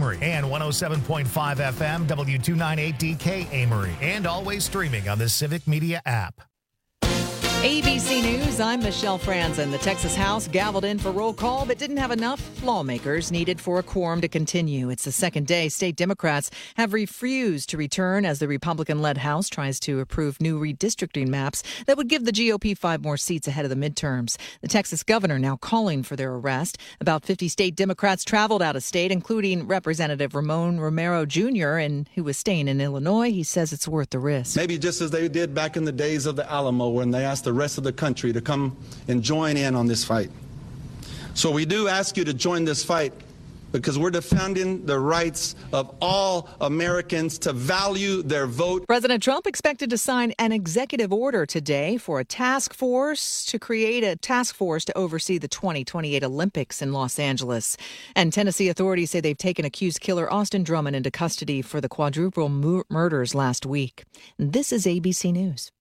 Amory, and 107.5 FM W298DK Amory, and always streaming on the Civic Media app. ABC News, I'm Michelle Franzen. The Texas House gavelled in for roll call, but didn't have enough lawmakers needed for a quorum to continue. It's the second day state Democrats have refused to return as the Republican-led House tries to approve new redistricting maps that would give the GOP 5 more seats ahead of the midterms. The Texas governor now calling for their arrest. About 50 state Democrats traveled out of state, including Representative Ramon Romero Jr., and who was staying in Illinois. He says it's worth the risk. Maybe just as they did back in the days of the Alamo when they asked the rest of the country to come and join in on this fight. So we do ask you to join this fight because we're defending the rights of all Americans to value their vote. President Trump expected to sign an executive order today for a task force to create a task force to oversee the 2028 Olympics in Los Angeles. And Tennessee authorities say they've taken accused killer Austin Drummond into custody for the quadruple murders last week. This is ABC News.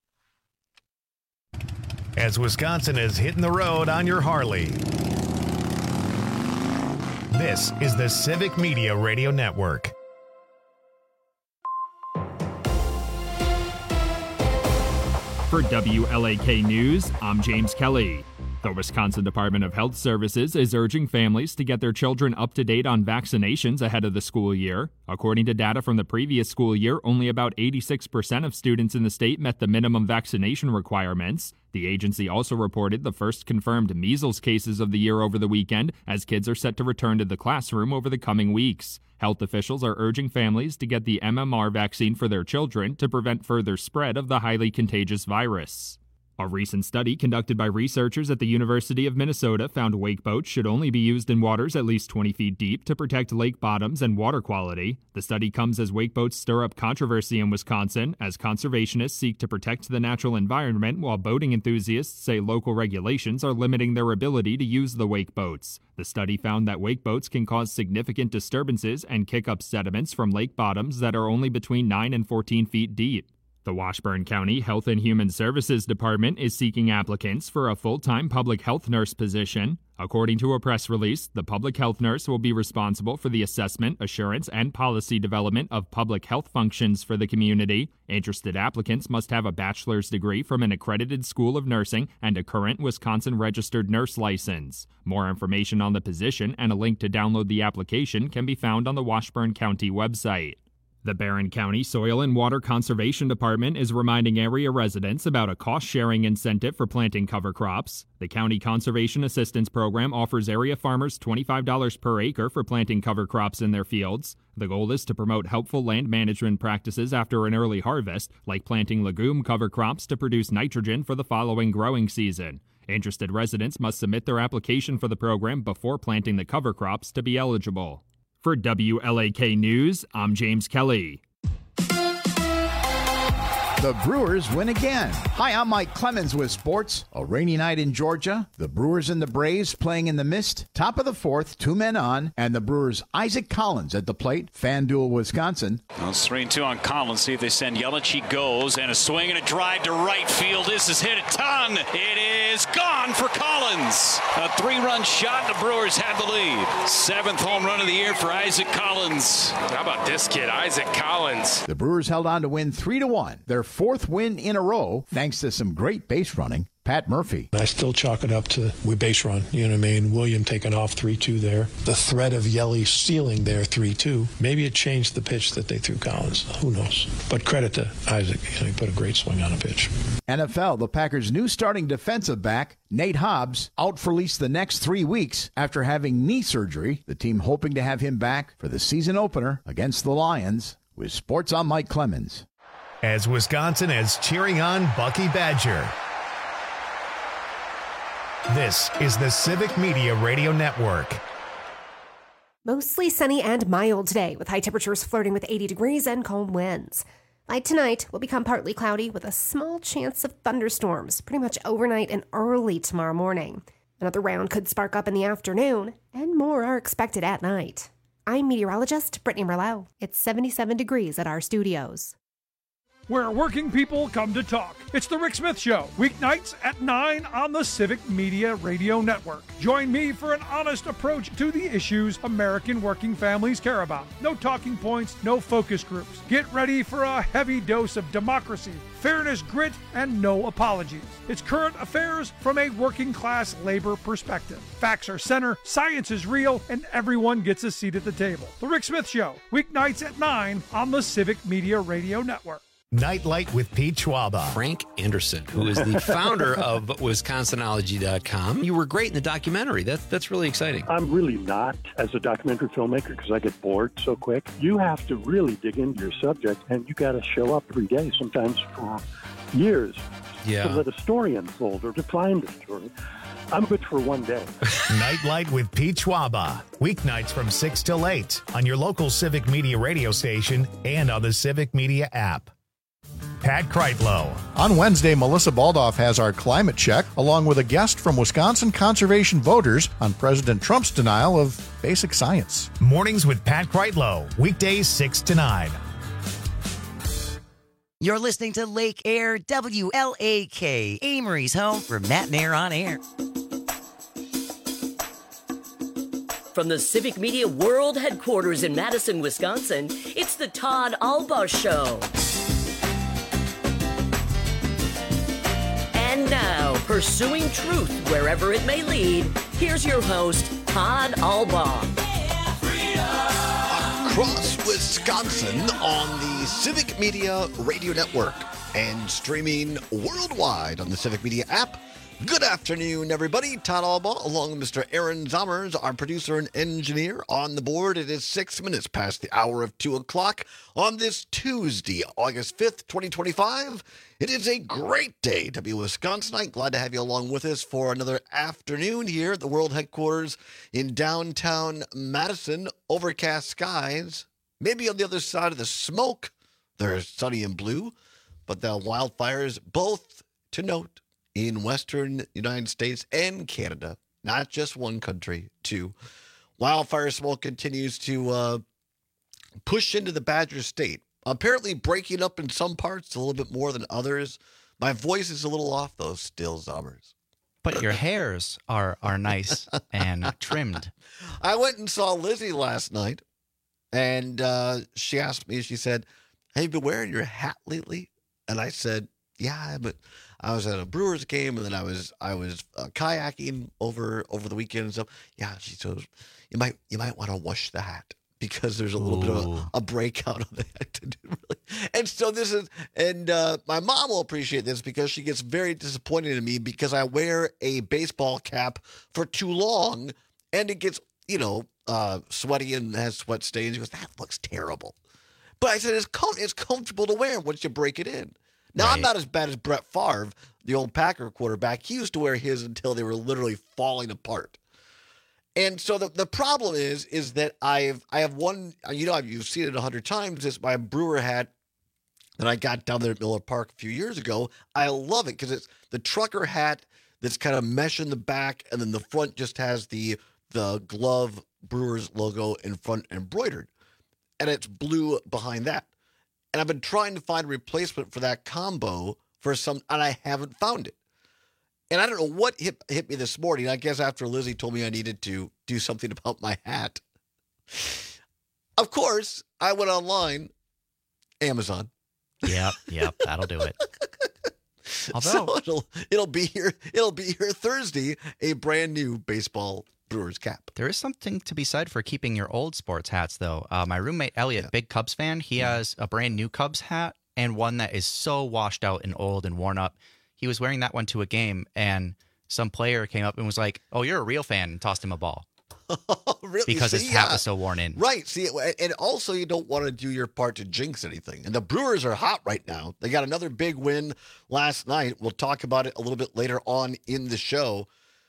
As Wisconsin is hitting the road on your Harley. This is the Civic Media Radio Network. For WLAK News, I'm James Kelly. The Wisconsin Department of Health Services is urging families to get their children up to date on vaccinations ahead of the school year. According to data from the previous school year, only about 86% of students in the state met the minimum vaccination requirements. The agency also reported the first confirmed measles cases of the year over the weekend, as kids are set to return to the classroom over the coming weeks. Health officials are urging families to get the MMR vaccine for their children to prevent further spread of the highly contagious virus. A recent study conducted by researchers at the University of Minnesota found wake boats should only be used in waters at least 20 feet deep to protect lake bottoms and water quality. The study comes as wake boats stir up controversy in Wisconsin as conservationists seek to protect the natural environment while boating enthusiasts say local regulations are limiting their ability to use the wake boats. The study found that wake boats can cause significant disturbances and kick up sediments from lake bottoms that are only between 9 and 14 feet deep. The Washburn County Health and Human Services Department is seeking applicants for a full-time public health nurse position. According to a press release, the public health nurse will be responsible for the assessment, assurance, and policy development of public health functions for the community. Interested applicants must have a bachelor's degree from an accredited school of nursing and a current Wisconsin registered nurse license. More information on the position and a link to download the application can be found on the Washburn County website. The Barron County Soil and Water Conservation Department is reminding area residents about a cost-sharing incentive for planting cover crops. The County Conservation Assistance Program offers area farmers $25 per acre for planting cover crops in their fields. The goal is to promote helpful land management practices after an early harvest, like planting legume cover crops to produce nitrogen for the following growing season. Interested residents must submit their application for the program before planting the cover crops to be eligible. For WLAK News, I'm James Kelly. The Brewers win again. Hi, I'm Mike Clemens with sports. A rainy night in Georgia. The Brewers and the Braves playing in the mist. Top of the fourth, 2 men on. And the Brewers' Isaac Collins at the plate. FanDuel, Wisconsin. Well, 3-2 on Collins. See if they send Yelich. He goes. And a swing and a drive to right field. This is hit a ton. It is gone for Collins. A 3-run shot. The Brewers have the lead. 7th home run of the year for Isaac Collins. How about this kid, Isaac Collins? The Brewers held on to win 3-1. Their 4th win in a row, thanks to some great base running. Pat Murphy. I still chalk it up to we base run. You know what I mean? William taking off 3-2 there. The threat of Yelly stealing there 3-2. Maybe it changed the pitch that they threw Collins. Who knows? But credit to Isaac. He put a great swing on a pitch. NFL, the Packers' new starting defensive back, Nate Hobbs, out for at least the next 3 weeks after having knee surgery. The team hoping to have him back for the season opener against the Lions. With sports, I'm Mike Clemens. As Wisconsin is cheering on Bucky Badger. This is the Civic Media Radio Network. Mostly sunny and mild today, with high temperatures flirting with 80 degrees and calm winds. By tonight, will become partly cloudy with a small chance of thunderstorms, pretty much overnight and early tomorrow morning. Another round could spark up in the afternoon, and more are expected at night. I'm meteorologist Brittany Merlot. It's 77 degrees at our studios. where working people come to talk. It's The Rick Smith Show, weeknights at 9 on the Civic Media Radio Network. Join me for an honest approach to the issues American working families care about. No talking points, no focus groups. Get ready for a heavy dose of democracy, fairness, grit, and no apologies. It's current affairs from a working class labor perspective. Facts are center, science is real, and everyone gets a seat at the table. The Rick Smith Show, weeknights at 9 on the Civic Media Radio Network. Nightlight with Pete Schwaba. Frank Anderson, who is the founder of Wisconsinology.com. You were great in the documentary. That's really exciting. I'm really not as a documentary filmmaker because I get bored so quick. You have to really dig into your subject, and you got to show up every day, sometimes for years, to let a story unfold or to find a story. I'm good for one day. Nightlight with Pete Schwaba. Weeknights from 6 till 8 on your local Civic Media radio station and on the Civic Media app. Pat Kreitlow. On Wednesday, Melissa Baldoff has our climate check, along with a guest from Wisconsin conservation voters on President Trump's denial of basic science. Mornings with Pat Kreitlow. Weekdays 6 to 9. You're listening to Lake Air WLAK, Amory's home for Matt and Air on Air. From the Civic Media World Headquarters in Madison, Wisconsin, it's the Todd Alba Show. And now, pursuing truth wherever it may lead, here's your host, Todd Alba. Across Wisconsin on the Civic Media Radio Network and streaming worldwide on the Civic Media app. Good afternoon, everybody. Todd Alba, along with Mr. Aaron Zommers, our producer and engineer, on the board. It is 6 minutes past the hour of 2 o'clock on this Tuesday, August 5th, 2025. It is a great day to be a Wisconsinite. Glad to have you along with us for another afternoon here at the World Headquarters in downtown Madison. Overcast skies, maybe on the other side of the smoke. There's sunny and blue, but the wildfires, both to note, in western United States and Canada, not just one country, too. Wildfire smoke continues to push into the Badger State, apparently breaking up in some parts a little bit more than others. My voice is a little off, though, still, Zommers. But your hairs are nice and trimmed. I went and saw Lizzie last night, and she asked me, she said, have you been wearing your hat lately? And I said, yeah, but I was at a Brewers game, and then I was kayaking over the weekend and stuff. Yeah, she said, you might want to wash the hat because there's a little bit of a breakout on the hat to do. Really. And so this is, and my mom will appreciate this because she gets very disappointed in me because I wear a baseball cap for too long, and it gets sweaty and has sweat stains. She goes, that looks terrible. But I said it's comfortable to wear once you break it in. Now, right. I'm not as bad as Brett Favre, the old Packer quarterback. He used to wear his until they were literally falling apart. And so the problem is that I have one, you've seen it 100 times. It's my Brewer hat that I got down there at Miller Park a few years ago. I love it because it's the trucker hat that's kind of mesh in the back, and then the front just has the glove Brewers logo in front embroidered. And it's blue behind that. And I've been trying to find a replacement for that combo and I haven't found it. And I don't know what hit me this morning. I guess after Lizzie told me I needed to do something about my hat. Of course, I went online, Amazon. Yep, that'll do it. Although so it'll be here Thursday, a brand new baseball Brewers cap. There is something to be said for keeping your old sports hats, though. My roommate, Elliot, big Cubs fan, he has a brand new Cubs hat and one that is so washed out and old and worn up. He was wearing that one to a game, and some player came up and was like, oh, you're a real fan, and tossed him a ball. Really? Because his hat was so worn in. Right. See, and also you don't want to do your part to jinx anything. And the Brewers are hot right now. They got another big win last night. We'll talk about it a little bit later on in the show.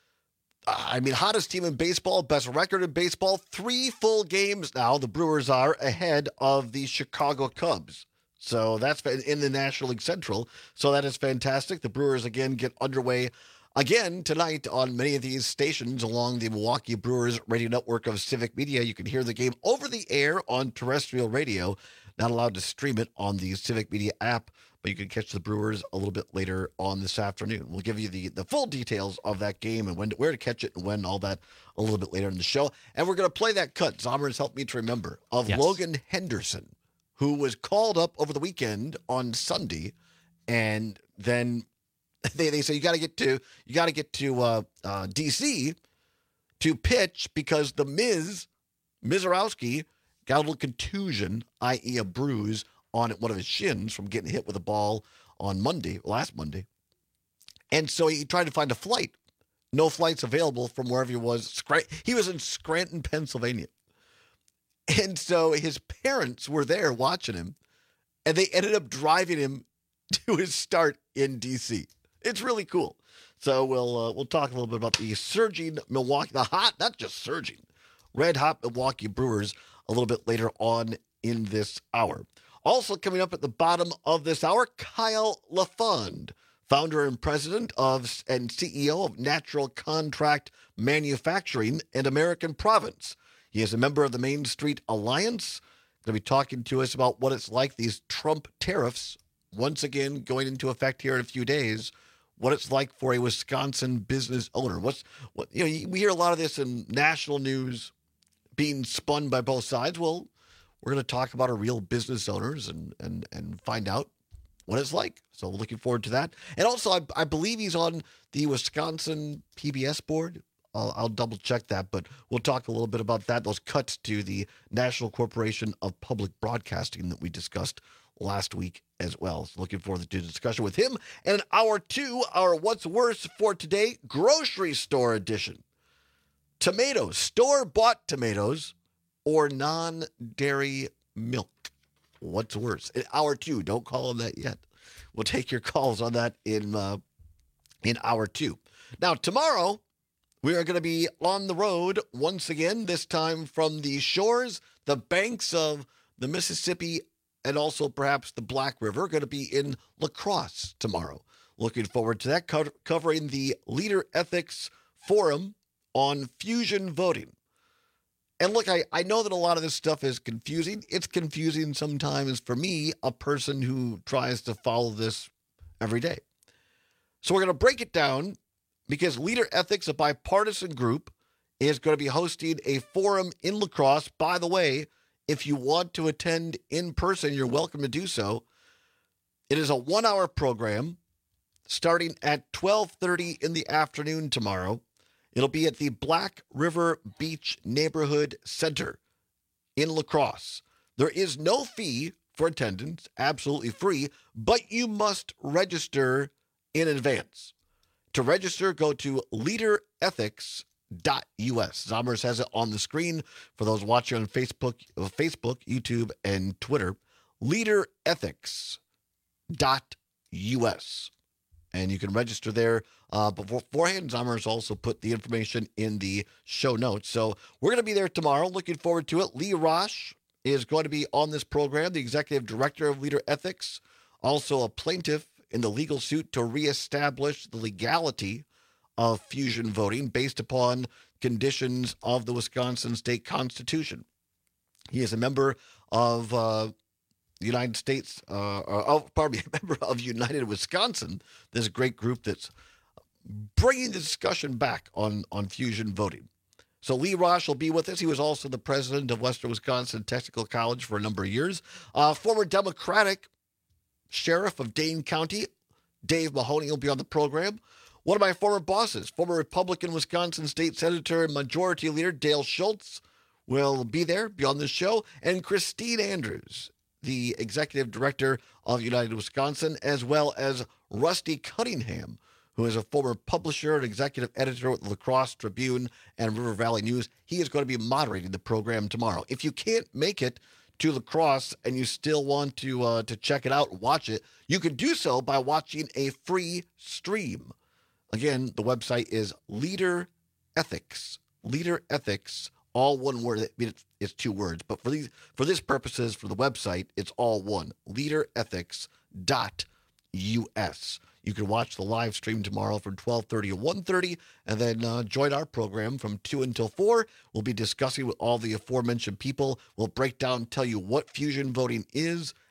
Hottest team in baseball, best record in baseball, 3 full games now. The Brewers are ahead of the Chicago Cubs. So that's in the National League Central. So that is fantastic. The Brewers again get underway again tonight on many of these stations along the Milwaukee Brewers radio network of Civic Media. You can hear the game over the air on terrestrial radio. Not allowed to stream it on the Civic Media app, but you can catch the Brewers a little bit later on this afternoon. We'll give you the full details of that game and where to catch it and when, all that a little bit later in the show. And we're going to play that cut, Zomer has helped me to remember, of Logan Henderson, who was called up over the weekend on Sunday, and then they say you got to get to DC to pitch because the Mizorowski got a little contusion, i.e. a bruise on one of his shins from getting hit with a ball on last Monday. And so he tried to find a flight. No flights available from wherever he was. He was in Scranton, Pennsylvania. And so his parents were there watching him, and they ended up driving him to his start in D.C. It's really cool. So we'll talk a little bit about the surging Milwaukee, red hot Milwaukee Brewers a little bit later on in this hour. Also coming up at the bottom of this hour, Kyle LaFond, founder and president of and CEO of Natural Contract Manufacturing and American Province. He is a member of the Main Street Alliance. Going to be talking to us about what it's like, these Trump tariffs, once again going into effect here in a few days, what it's like for a Wisconsin business owner. We hear a lot of this in national news being spun by both sides. Well, we're going to talk about our real business owners and find out what it's like. So looking forward to that. And also, I believe he's on the Wisconsin PBS board. I'll double check that, but we'll talk a little bit about that, those cuts to the National Corporation of Public Broadcasting that we discussed last week as well. So looking forward to the discussion with him. And in hour two, our What's Worse for today, grocery store edition. Tomatoes, store-bought tomatoes, or non-dairy milk. What's worse? In hour two, don't call them that yet. We'll take your calls on that in hour two. Now, tomorrow, we are going to be on the road once again, this time from the shores, the banks of the Mississippi, and also perhaps the Black River. Going to be in La Crosse tomorrow. Looking forward to that, covering the Leader Ethics Forum on fusion voting. And look, I know that a lot of this stuff is confusing. It's confusing sometimes for me, a person who tries to follow this every day. So we're going to break it down because Leader Ethics, a bipartisan group, is going to be hosting a forum in La Crosse. By the way, if you want to attend in person, you're welcome to do so. It is a 1-hour program starting at 12:30 in the afternoon tomorrow. It'll be at the Black River Beach Neighborhood Center in La Crosse. There is no fee for attendance, absolutely free, but you must register in advance. To register, go to leaderethics.us. Zomers has it on the screen for those watching on Facebook, YouTube, and Twitter. Leaderethics.us. And you can register there beforehand. Zomers also put the information in the show notes. So we're going to be there tomorrow. Looking forward to it. Lee Rosh is going to be on this program, the executive director of Leader Ethics, also a plaintiff in the legal suit to reestablish the legality of fusion voting based upon conditions of the Wisconsin state constitution. He is a member of the United States, a member of United Wisconsin, this great group that's bringing the discussion back on fusion voting. So Lee Rosh will be with us. He was also the president of Western Wisconsin Technical College for a number of years. Former Democratic Sheriff of Dane County, Dave Mahoney, will be on the program. One of my former bosses, former Republican Wisconsin State Senator and Majority Leader Dale Schultz, will be there, be on this show. And Christine Andrews, the executive director of United Wisconsin, as well as Rusty Cunningham, who is a former publisher and executive editor with the La Crosse Tribune and River Valley News. He is going to be moderating the program tomorrow. If you can't make it to La Crosse and you still want to check it out and watch it, you can do so by watching a free stream. Again, the website is Leader Ethics. Leader Ethics, all one word. I mean, it's two words, but for this purposes, for the website, it's all one. Leaderethics.us. You can watch the live stream tomorrow from 12:30 to 1:30, and then join our program from 2 until 4. We'll be discussing with all the aforementioned people. We'll break down, tell you what fusion voting is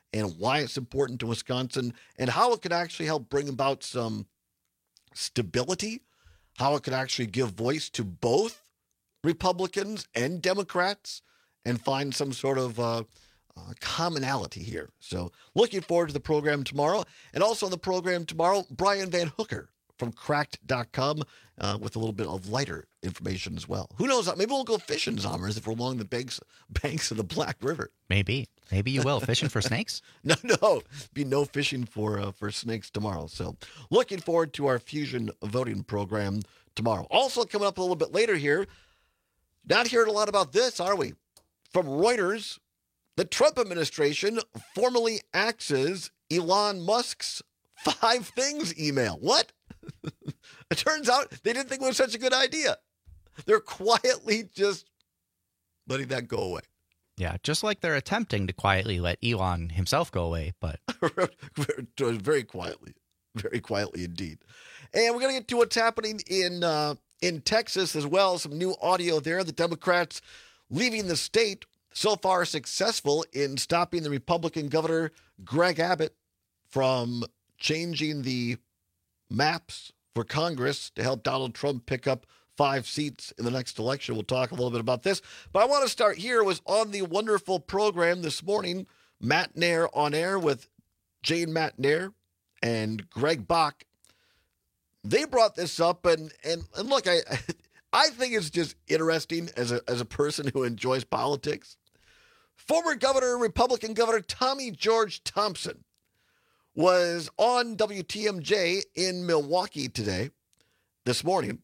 and why it's important to Wisconsin and how it could actually help bring about some stability, how it could actually give voice to both Republicans and Democrats and find some sort of commonality here. So looking forward to the program tomorrow. And also on the program tomorrow, Brian Van Hooker from Cracked.com with a little bit of lighter information as well. Who knows? Maybe we'll go fishing, Zommers, if we're along the banks of the Black River. Maybe you will. Fishing for snakes? No. Be no fishing for snakes tomorrow. So looking forward to our Fusion voting program tomorrow. Also coming up a little bit later here, not hearing a lot about this, are we? From Reuters, the Trump administration formally axes Elon Musk's 5 Things email. What? It turns out they didn't think it was such a good idea. They're quietly just letting that go away. Yeah, just like they're attempting to quietly let Elon himself go away, but very quietly indeed. And we're going to get to what's happening in Texas as well. Some new audio there. The Democrats leaving the state so far successful in stopping the Republican governor Greg Abbott from changing the maps for Congress to help Donald Trump pick up 5 seats in the next election. We'll talk a little bit about this. But I want to start here. It was on the wonderful program this morning, Matt Nair on Air with Jane Matt Nair and Greg Bach. They brought this up, and look, I think it's just interesting as a person who enjoys politics. Former Republican Governor Tommy George Thompson was on WTMJ in Milwaukee this morning,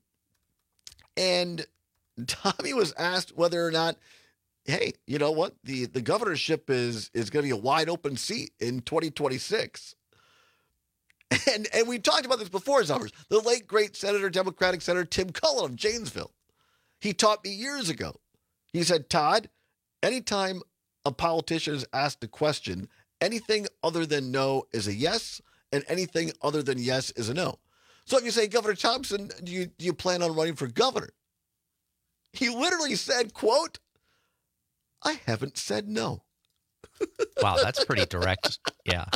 and Tommy was asked whether or not, hey, you know what, the governorship is going to be a wide open seat in 2026. And we talked about this before, Zommers. The late, great Democratic Senator Tim Cullen of Janesville. He taught me years ago. He said, Todd, anytime a politician is asked a question, anything other than no is a yes, and anything other than yes is a no. So if you say, Governor Thompson, do you plan on running for governor? He literally said, quote, I haven't said no. Wow, that's pretty direct. Yeah.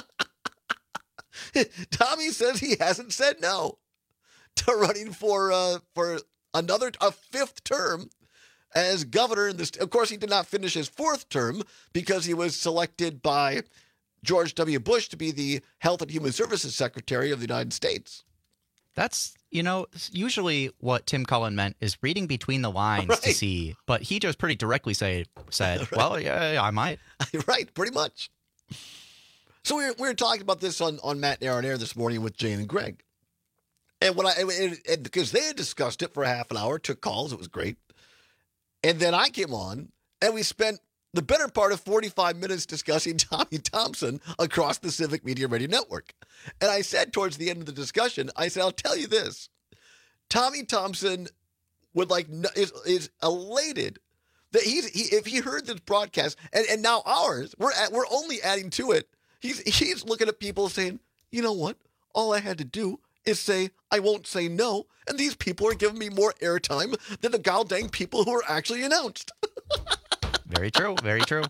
Tommy says he hasn't said no to running for a 5th term as governor in this. Of course, he did not finish his 4th term because he was selected by George W. Bush to be the Health and Human Services Secretary of the United States. That's, usually what Tim Cullen meant is reading between the lines to see, but he just pretty directly said, right. Well, yeah, I might. Right, pretty much. So we were talking about this on Matt Nair on Air this morning with Jane and Greg. And because they had discussed it for a half an hour, took calls, it was great. And then I came on and we spent the better part of 45 minutes discussing Tommy Thompson across the Civic Media Radio Network. And I said towards the end of the discussion, I said, I'll tell you this. Tommy Thompson is elated that if he heard this broadcast and now ours, we're only adding to it. He's looking at people saying, you know what? All I had to do is say, I won't say no. And these people are giving me more airtime than the goddamn people who are actually announced. Very true. Very true.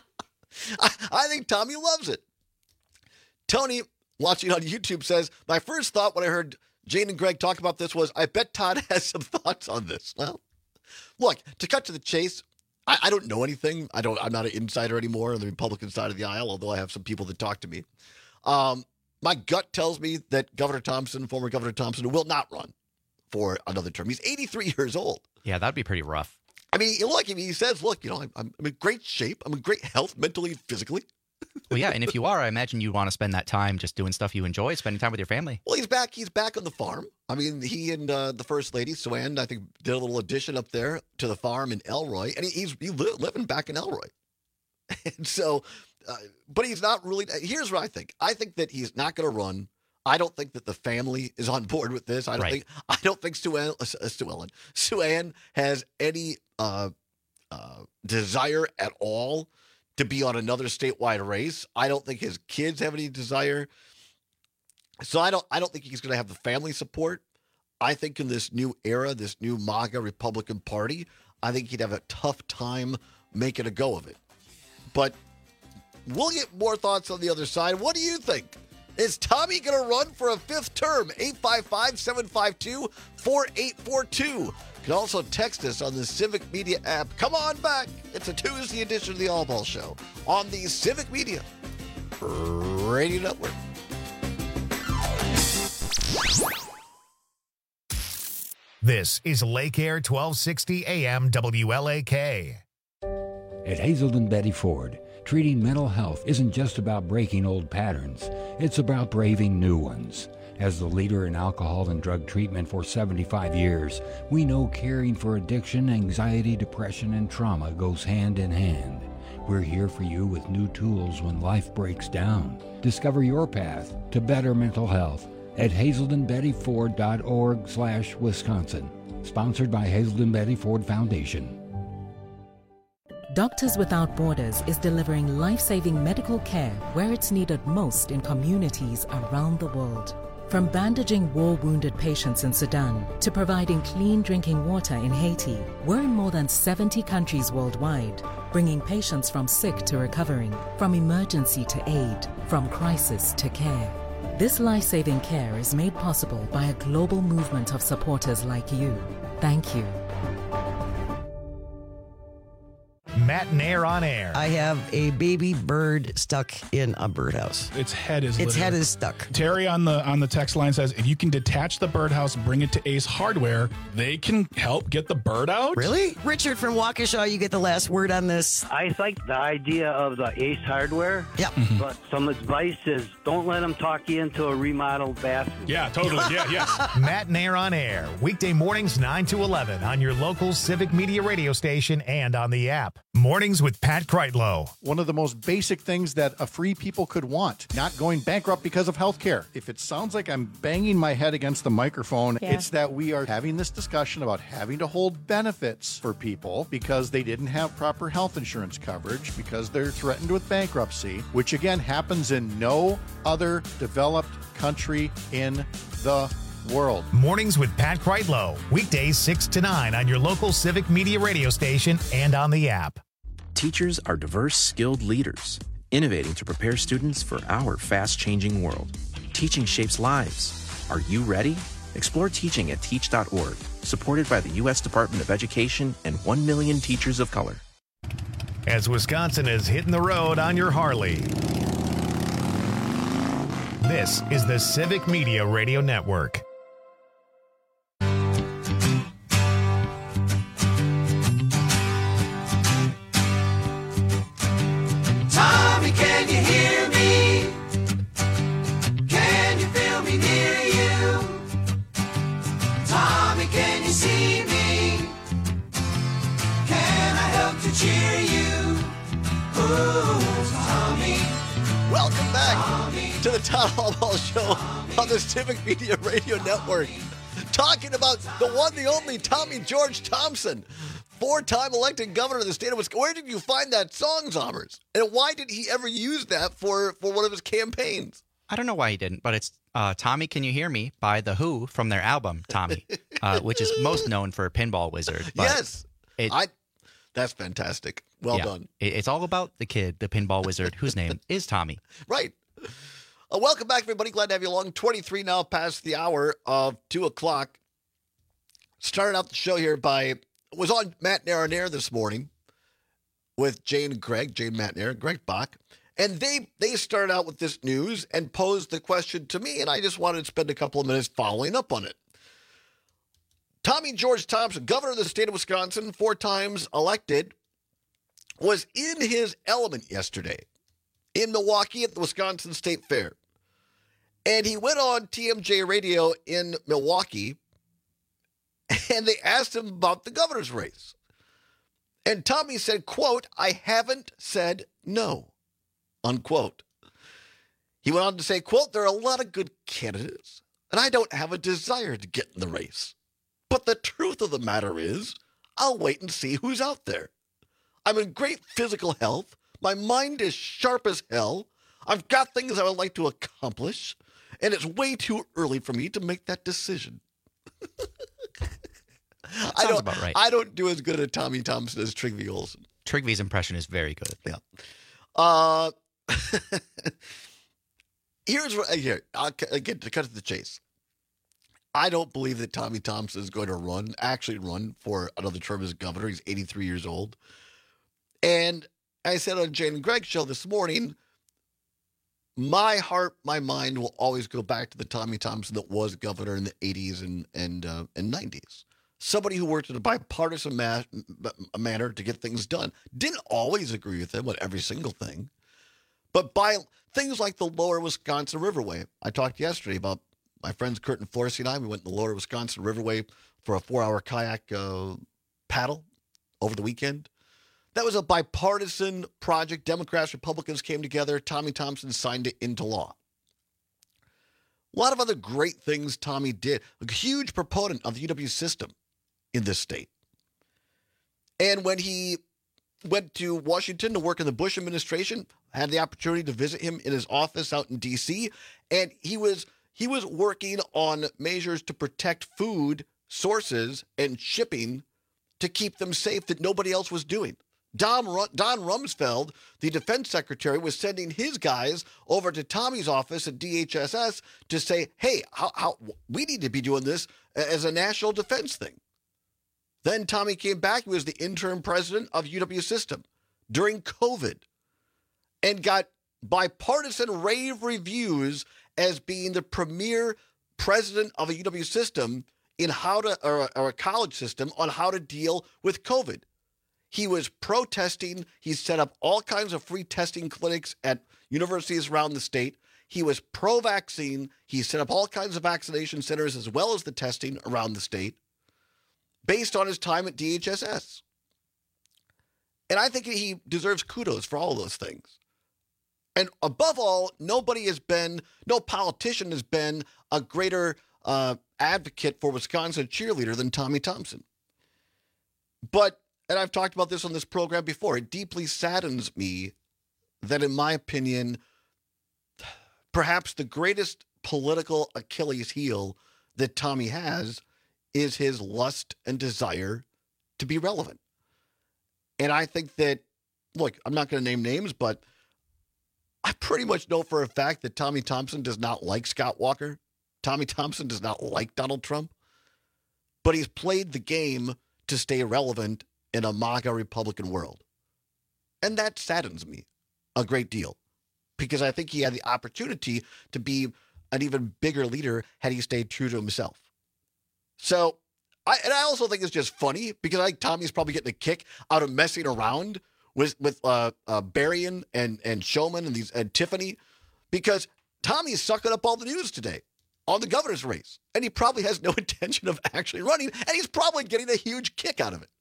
I think Tommy loves it. Tony, watching on YouTube, says, my first thought when I heard Jane and Greg talk about this was, I bet Todd has some thoughts on this. Well, look, to cut to the chase, I don't know anything. I'm not an insider anymore on the Republican side of the aisle, although I have some people that talk to me. My gut tells me that former Governor Thompson, will not run for another term. He's 83 years old. Yeah, that'd be pretty rough. I mean, look, he says, I'm in great shape. I'm in great health, mentally, physically. Well, yeah, and if you are, I imagine you'd want to spend that time just doing stuff you enjoy, spending time with your family. Well, he's back on the farm. I mean, he and the First Lady, Sue Ann, I think, did a little addition up there to the farm in Elroy, and he's living back in Elroy. And so, but he's not really. Here's what I think. I think that he's not going to run. I don't think that the family is on board with this. I don't think Sue Ann has any desire at all to be on another statewide race. I don't think his kids have any desire. So I don't think he's going to have the family support. I think in this new era, this new MAGA Republican Party, I think he'd have a tough time making a go of it. But We'll get more thoughts on the other side. What do you think? Is Tommy going to run for a 5th term? 855-752-4842. You can also text us on the Civic Media app. Come on back. It's a Tuesday edition of the All Ball Show on the Civic Media Radio Network. This is Lake Air 1260 AM WLAK. At Hazelden Betty Ford, treating mental health isn't just about breaking old patterns. It's about braving new ones. As the leader in alcohol and drug treatment for 75 years, we know caring for addiction, anxiety, depression, and trauma goes hand in hand. We're here for you with new tools when life breaks down. Discover your path to better mental health at hazeldenbettyford.org/Wisconsin. Sponsored by Hazelden Betty Ford Foundation. Doctors Without Borders is delivering life-saving medical care where it's needed most in communities around the world. From bandaging war-wounded patients in Sudan to providing clean drinking water in Haiti, we're in more than 70 countries worldwide, bringing patients from sick to recovering, from emergency to aid, from crisis to care. This life-saving care is made possible by a global movement of supporters like you. Thank you. Matt and Air on Air. I have a baby bird stuck in a birdhouse. Its head is stuck. Terry on the text line says, if you can detach the birdhouse, bring it to Ace Hardware, they can help get the bird out. Really? Richard from Waukesha, you get the last word on this. I like the idea of the Ace Hardware. Yep. But some advice is don't let them talk you into a remodeled bathroom. Yeah, totally. Yes. Matt and Air on Air. Weekday mornings 9 to 11 on your local Civic Media radio station and on the app. Mornings with Pat Kreitlow. One of the most basic things that a free people could want, not going bankrupt because of health care. If it sounds like I'm banging my head against the microphone, it's that we are having this discussion about having to hold benefits for people because they didn't have proper health insurance coverage, because they're threatened with bankruptcy, which again happens in no other developed country in the world. Mornings with Pat Kreitlow. Weekdays 6 to 9 on your local Civic Media radio station and on the app. Teachers are diverse, skilled leaders, innovating to prepare students for our fast-changing world. Teaching shapes lives. Are you ready? Explore teaching at teach.org, supported by the U.S. Department of Education and 1 million teachers of color. As Wisconsin is hitting the road on your Harley. This is the Civic Media Radio Network. Tommy, can you hear me? Can you feel me near you? Tommy, can you see me? Can I help to cheer you? Ooh, Tommy. Welcome back to the Todd Hall Show on the Civic Media Radio Network. Talking about the one, the only Tommy George Thompson, 4-time elected governor of the state of Wisconsin. Where did you find that song, Zommers? And why did he ever use that for one of his campaigns? I don't know why he didn't, but it's Tommy, Can You Hear Me by The Who from their album, Tommy, which is most known for Pinball Wizard. Yes. That's fantastic. Well done. It's all about the kid, the Pinball Wizard, whose name is Tommy. Right. Welcome back, everybody. Glad to have you along. 23 now past the hour of 2 o'clock. Started out the show here was on Matt and Air on Air this morning with Jane and Greg, Matt and Air, Greg Bach. And they started out with this news and posed the question to me, and I just wanted to spend a couple of minutes following up on it. Tommy George Thompson, governor of the state of Wisconsin, 4 times elected, was in his element yesterday in Milwaukee at the Wisconsin State Fair. And he went on TMJ Radio in Milwaukee, and they asked him about the governor's race. And Tommy said, quote, "I haven't said no," unquote. He went on to say, quote, "There are a lot of good candidates, and I don't have a desire to get in the race. But the truth of the matter is, I'll wait and see who's out there. I'm in great physical health. My mind is sharp as hell. I've got things I would like to accomplish, and it's way too early for me to make that decision." Sounds about right. I don't do as good at Tommy Thompson as Trygve Olsen. Trygve's impression is very good. Yeah. I'll get to cut to the chase. I don't believe that Tommy Thompson is going to actually run for another term as governor. He's 83 years old. And I said on Jane and Greg's show this morning, my heart, my mind will always go back to the Tommy Thompson that was governor in the 80s and 90s. Somebody who worked in a bipartisan manner to get things done. Didn't always agree with him on every single thing. But by things like the Lower Wisconsin Riverway. I talked yesterday about my friends Kurt and Florcy and I. We went in the Lower Wisconsin Riverway for a 4-hour kayak paddle over the weekend. That was a bipartisan project. Democrats, Republicans came together. Tommy Thompson signed it into law. A lot of other great things Tommy did. A huge proponent of the UW system in this state. And when he went to Washington to work in the Bush administration, had the opportunity to visit him in his office out in D.C., and he was working on measures to protect food sources and shipping to keep them safe that nobody else was doing. Don Rumsfeld, the defense secretary, was sending his guys over to Tommy's office at DHSS to say, hey, how we need to be doing this as a national defense thing. Then Tommy came back. He was the interim president of UW System during COVID and got bipartisan rave reviews as being the premier president of a UW system in or a college system on how to deal with COVID. He was protesting. He set up all kinds of free testing clinics at universities around the state. He was pro-vaccine. He set up all kinds of vaccination centers as well as the testing around the state based on his time at DHSS. And I think he deserves kudos for all of those things. And above all, no politician has been a greater advocate for Wisconsin cheerleader than Tommy Thompson. But, and I've talked about this on this program before, it deeply saddens me that, in my opinion, perhaps the greatest political Achilles heel that Tommy has is his lust and desire to be relevant. And I think that, look, I'm not going to name names, but I pretty much know for a fact that Tommy Thompson does not like Scott Walker. Tommy Thompson does not like Donald Trump. But he's played the game to stay relevant in a MAGA Republican world. And that saddens me a great deal, because I think he had the opportunity to be an even bigger leader had he stayed true to himself. So, I also think it's just funny because I think Tommy's probably getting a kick out of messing around with Berrien and Showman and Tiffany, because Tommy's sucking up all the news today on the governor's race, and he probably has no intention of actually running, and he's probably getting a huge kick out of it.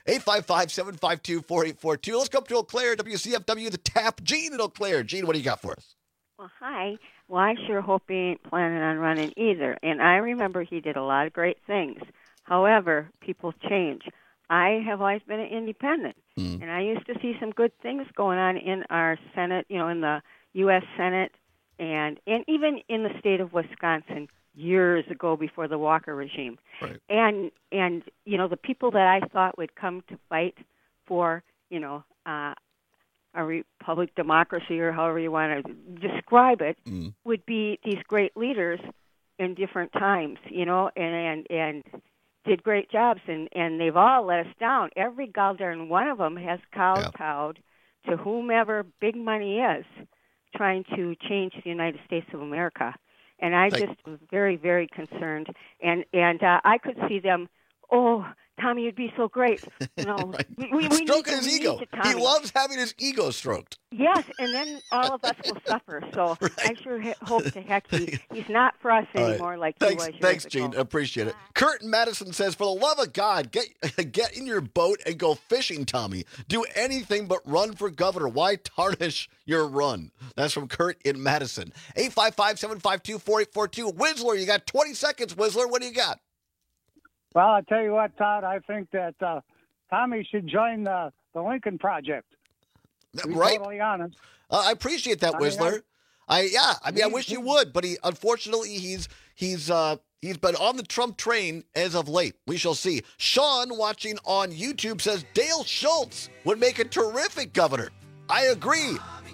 855-752-4842. Let's go up to Eau Claire, WCFW, the Tap. Gene in Eau Claire. Gene, what do you got for us? Well, hi. Well, I sure hope he ain't planning on running either. And I remember he did a lot of great things. However, people change. I have always been an independent, and I used to see some good things going on in our Senate, in the U.S. Senate, and even in the state of Wisconsin years ago before the Walker regime. Right. And the people that I thought would come to fight for, a republic, democracy, or however you want to describe it, would be these great leaders in different times, and did great jobs, and they've all let us down. Every goddamn one of them has kowtowed to whomever big money is trying to change the United States of America. And I just was very, very concerned. And I could see them, Tommy, you'd be so great. Right. we stroking his ego. He loves having his ego stroked. Yes, and then all of us will suffer. So I sure hope to heck he's not for us anymore like he was years Thanks, ago. Gene. Appreciate it. Kurt in Madison says, for the love of God, get in your boat and go fishing, Tommy. Do anything but run for governor. Why tarnish your run? That's from Kurt in Madison. 855-752-4842. Whistler, you got 20 seconds, Whistler. What do you got? Well, I'll tell you what, Todd, I think that Tommy should join the Lincoln Project. To be totally honest. I appreciate that, Whistler. I wish you would, but unfortunately he's been on the Trump train as of late. We shall see. Sean, watching on YouTube, says Dale Schultz would make a terrific governor. I agree.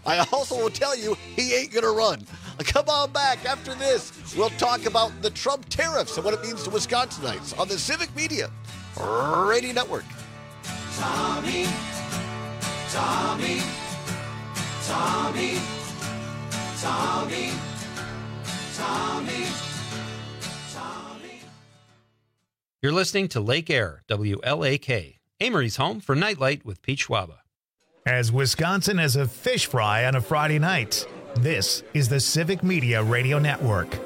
I also will tell you he ain't going to run. Come on back after this. We'll talk about the Trump tariffs and what it means to Wisconsinites on the Civic Media Radio Network. Tommy, Tommy, Tommy, Tommy, Tommy, Tommy. You're listening to Lake Air, WLAK, Amory's home for Nightlight with Pete Schwaba. As Wisconsin has a fish fry on a Friday night, this is the Civic Media Radio Network.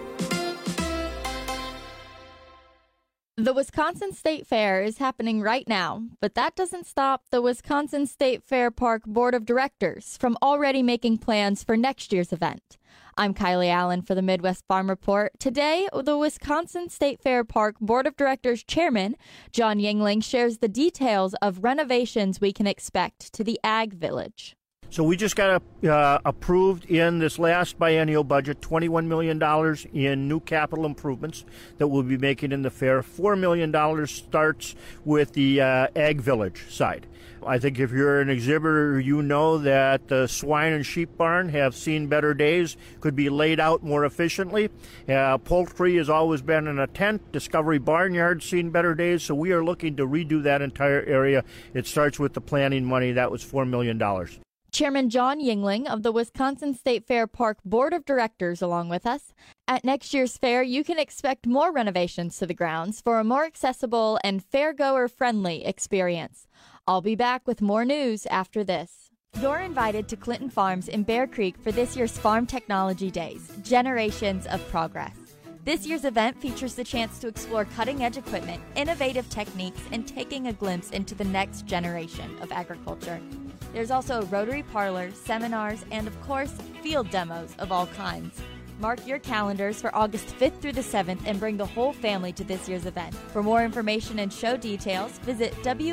The Wisconsin State Fair is happening right now, but that doesn't stop the Wisconsin State Fair Park Board of Directors from already making plans for next year's event. I'm Kylie Allen for the Midwest Farm Report. Today, the Wisconsin State Fair Park Board of Directors Chairman, John Yingling, shares the details of renovations we can expect to the Ag Village. So we just got approved in this last biennial budget $21 million in new capital improvements that we'll be making in the fair. $4 million starts with the Ag Village side. I think if you're an exhibitor, you know that the swine and sheep barn have seen better days, could be laid out more efficiently. Poultry has always been in a tent. Discovery Barnyard's seen better days, so we are looking to redo that entire area. It starts with the planning money. That was $4 million. Chairman John Yingling of the Wisconsin State Fair Park Board of Directors along with us. At next year's fair, you can expect more renovations to the grounds for a more accessible and fairgoer-friendly experience. I'll be back with more news after this. You're invited to Clinton Farms in Bear Creek for this year's Farm Technology Days, Generations of Progress. This year's event features the chance to explore cutting-edge equipment, innovative techniques, and taking a glimpse into the next generation of agriculture. There's also a Rotary Parlor, seminars, and of course, field demos of all kinds. Mark your calendars for August 5th through the 7th and bring the whole family to this year's event. For more information and show details, visit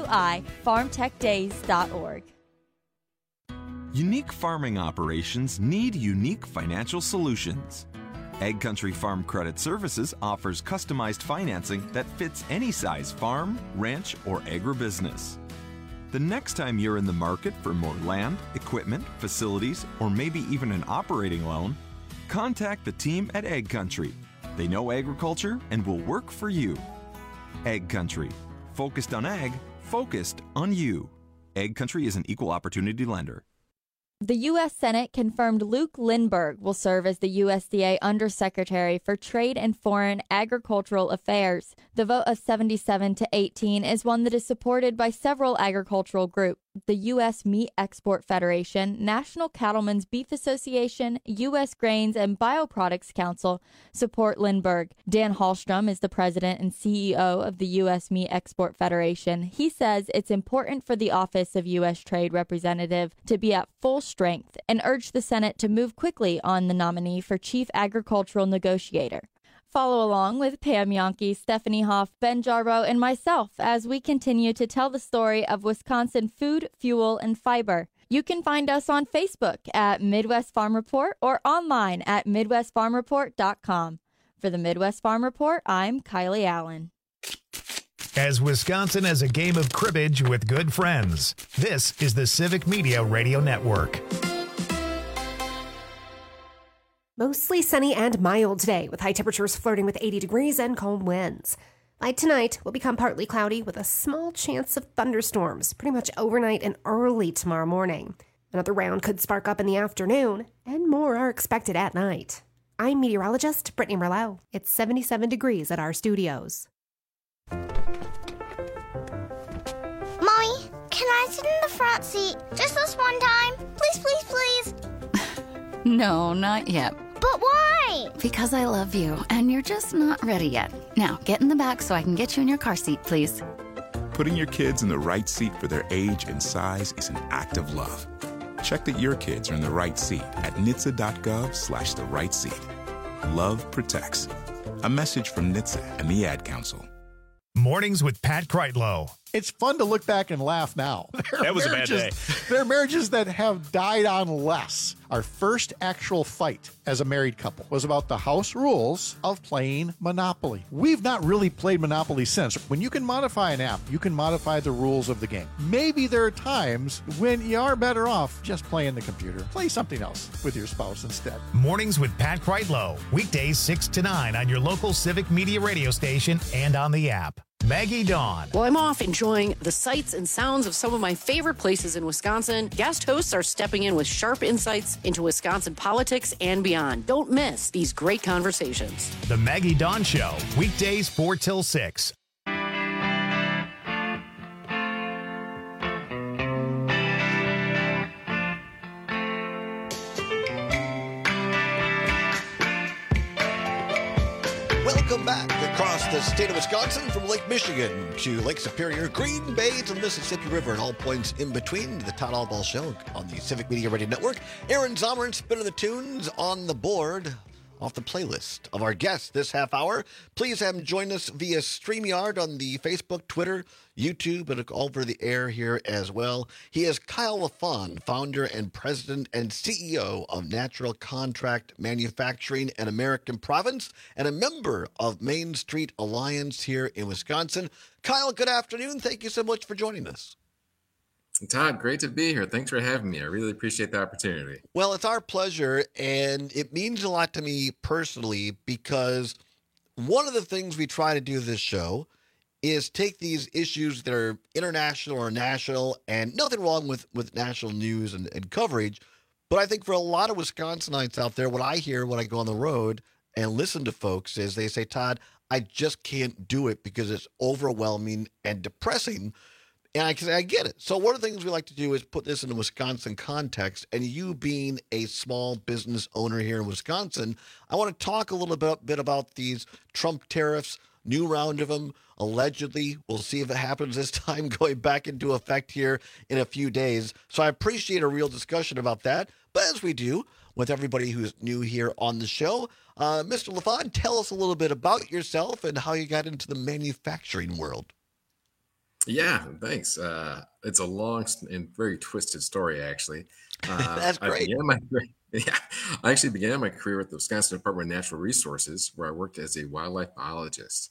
wifarmtechdays.org. Unique farming operations need unique financial solutions. Ag Country Farm Credit Services offers customized financing that fits any size farm, ranch, or agribusiness. The next time you're in the market for more land, equipment, facilities, or maybe even an operating loan, contact the team at Ag Country. They know agriculture and will work for you. Ag Country. Focused on ag, focused on you. Ag Country is an equal opportunity lender. The U.S. Senate confirmed Luke Lindbergh will serve as the USDA Undersecretary for Trade and Foreign Agricultural Affairs. The vote of 77 to 18 is one that is supported by several agricultural groups. The U.S. Meat Export Federation, National Cattlemen's Beef Association, U.S. Grains and Bioproducts Council support Lindbergh. Dan Hallstrom is the president and CEO of the U.S. Meat Export Federation. He says it's important for the Office of U.S. Trade Representative to be at full strength and urged the Senate to move quickly on the nominee for Chief Agricultural Negotiator. Follow along with Pam Yonke, Stephanie Hoff, Ben Jarbo, and myself as we continue to tell the story of Wisconsin food, fuel, and fiber. You can find us on Facebook at Midwest Farm Report or online at MidwestFarmReport.com. For the Midwest Farm Report, I'm Kylie Allen. As Wisconsin has a game of cribbage with good friends, this is the Civic Media Radio Network. Mostly sunny and mild today, with high temperatures flirting with 80 degrees and calm winds. By tonight, will become partly cloudy with a small chance of thunderstorms pretty much overnight and early tomorrow morning. Another round could spark up in the afternoon, and more are expected at night. I'm meteorologist Brittany Merlot. It's 77 degrees at our studios. Mommy, can I sit in the front seat just this one time? Please, please, please. No, not yet. But why? Because I love you, and you're just not ready yet. Now, get in the back so I can get you in your car seat, please. Putting your kids in the right seat for their age and size is an act of love. Check that your kids are in the right seat at NHTSA.gov/the right seat. Love protects. A message from NHTSA and the Ad Council. Mornings with Pat Kreitlow. It's fun to look back and laugh now. That was a bad day. There are marriages that have died on less. Our first actual fight as a married couple was about the house rules of playing Monopoly. We've not really played Monopoly since. When you can modify an app, you can modify the rules of the game. Maybe there are times when you are better off just playing the computer. Play something else with your spouse instead. Mornings with Pat Kreitlow. Weekdays 6 to 9 on your local Civic Media radio station and on the app. Maggie Dawn. Well, I'm off enjoying the sights and sounds of some of my favorite places in Wisconsin. Guest hosts are stepping in with sharp insights into Wisconsin politics and beyond. Don't miss these great conversations. The Maggie Dawn Show. Weekdays 4 till 6. Welcome back across the state of Wisconsin from Lake Michigan to Lake Superior, Green Bay to the Mississippi River, and all points in between. The Todd Allball Show on the Civic Media Radio Network. Aaron Zomer spinning the tunes on the board off the playlist of our guests this half hour. Please have him join us via StreamYard on the Facebook, Twitter, YouTube, and all over the air here as well. He is Kyle Lafon, founder and president and CEO of Natural Contract Manufacturing in American Province and a member of Main Street Alliance here in Wisconsin. Kyle, good afternoon. Thank you so much for joining us. Todd, great to be here. Thanks for having me. I really appreciate the opportunity. Well, it's our pleasure, and it means a lot to me personally because one of the things we try to do this show is take these issues that are international or national, and nothing wrong with national news and coverage, but I think for a lot of Wisconsinites out there, what I hear when I go on the road and listen to folks is they say, Todd, I just can't do it because it's overwhelming and depressing. And I get it. So one of the things we like to do is put this in a Wisconsin context. And you being a small business owner here in Wisconsin, I want to talk a little bit about these Trump tariffs, new round of them, allegedly. We'll see if it happens this time, going back into effect here in a few days. So I appreciate a real discussion about that. But as we do with everybody who's new here on the show, Mr. Lafon, tell us a little bit about yourself and how you got into the manufacturing world. Yeah, thanks. It's a long and very twisted story, actually. That's great. I actually began my career with the Wisconsin Department of Natural Resources, where I worked as a wildlife biologist.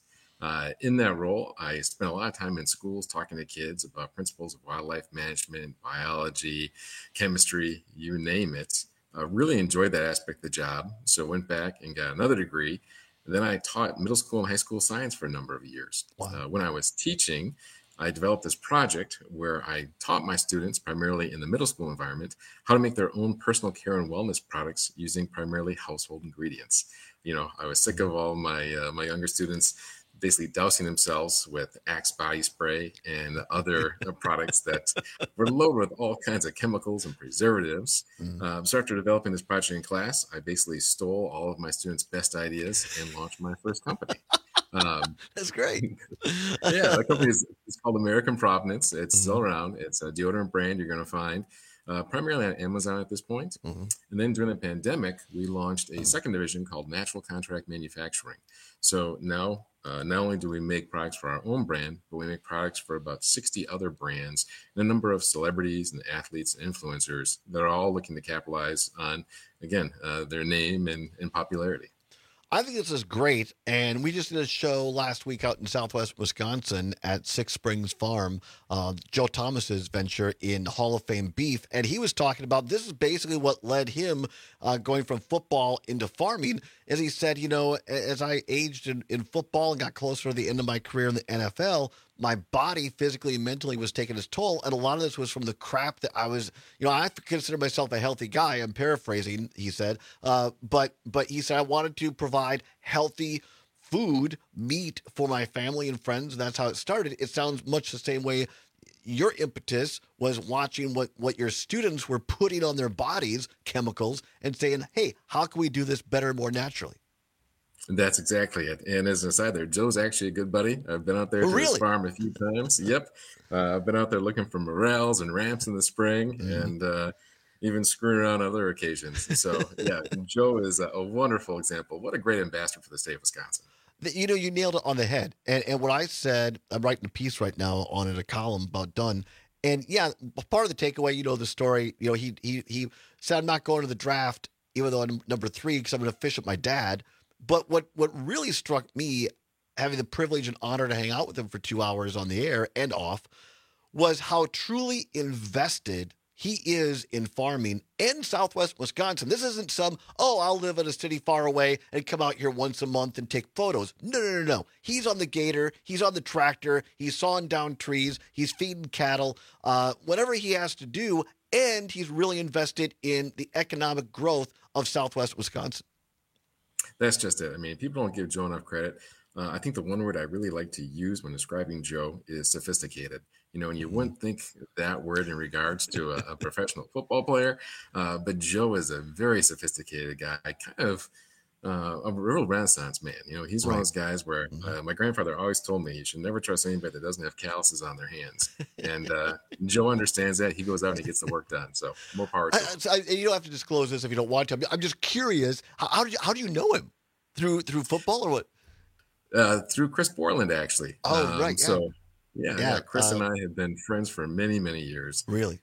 In that role, I spent a lot of time in schools talking to kids about principles of wildlife management, biology, chemistry, you name it. I really enjoyed that aspect of the job, so went back and got another degree. And then I taught middle school and high school science for a number of years. Wow. When I was teaching, I developed this project where I taught my students, primarily in the middle school environment, how to make their own personal care and wellness products using primarily household ingredients. You know, I was sick of all my my younger students basically dousing themselves with Axe body spray and other products that were loaded with all kinds of chemicals and preservatives. So after developing this project in class, I basically stole all of my students' best ideas and launched my first company. That's great. Yeah, the company is called American Provenance. It's still around. It's a deodorant brand you're going to find primarily on Amazon at this point. And then during the pandemic, we launched a second division called Natural Contract Manufacturing. So now, not only do we make products for our own brand, but we make products for about 60 other brands and a number of celebrities and athletes and influencers that are all looking to capitalize on, again, their name and popularity. I think this is great, and we just did a show last week out in Southwest Wisconsin at Six Springs Farm, Joe Thomas's venture in Hall of Fame beef, and he was talking about this is basically what led him going from football into farming. As he said, you know, as I aged in football and got closer to the end of my career in the NFL, my body physically and mentally was taking its toll. And a lot of this was from the crap that I was, you know, I consider myself a healthy guy. I'm paraphrasing, he said. But he said I wanted to provide healthy food, meat for my family and friends. And that's how it started. It sounds much the same way. Your impetus was watching what your students were putting on their bodies, chemicals, and saying, hey, how can we do this better and more naturally? That's exactly it. And as an aside there, Joe's actually a good buddy. I've been out there to his farm a few times. Yep. I've been out there looking for morels and ramps in the spring and even screwing around on other occasions. So, yeah, Joe is a wonderful example. What a great ambassador for the state of Wisconsin. You nailed it on the head. And what I said, I'm writing a piece right now on it, a column about Dunn. And yeah, part of the takeaway, the story, he said, I'm not going to the draft, even though I'm number 3, because I'm going to fish with my dad. But what really struck me, having the privilege and honor to hang out with him for 2 hours on the air and off, was how truly invested he is in farming in Southwest Wisconsin. This isn't I'll live in a city far away and come out here once a month and take photos. No. He's on the gator. He's on the tractor. He's sawing down trees. He's feeding cattle, whatever he has to do. And he's really invested in the economic growth of Southwest Wisconsin. That's just it. I mean, people don't give Joe enough credit. I think the one word I really like to use when describing Joe is sophisticated. And you wouldn't think that word in regards to a professional football player, but Joe is a very sophisticated guy, kind of a real Renaissance man. He's one of those guys where my grandfather always told me you should never trust anybody that doesn't have calluses on their hands. And Joe understands that. He goes out and he gets the work done. So more power to him. You don't have to disclose this if you don't want to. I'm just curious. How do you know him? Through football or what? Through Chris Borland, actually. Oh, right. Yeah. So, yeah. Chris and I have been friends for many, many years. Really?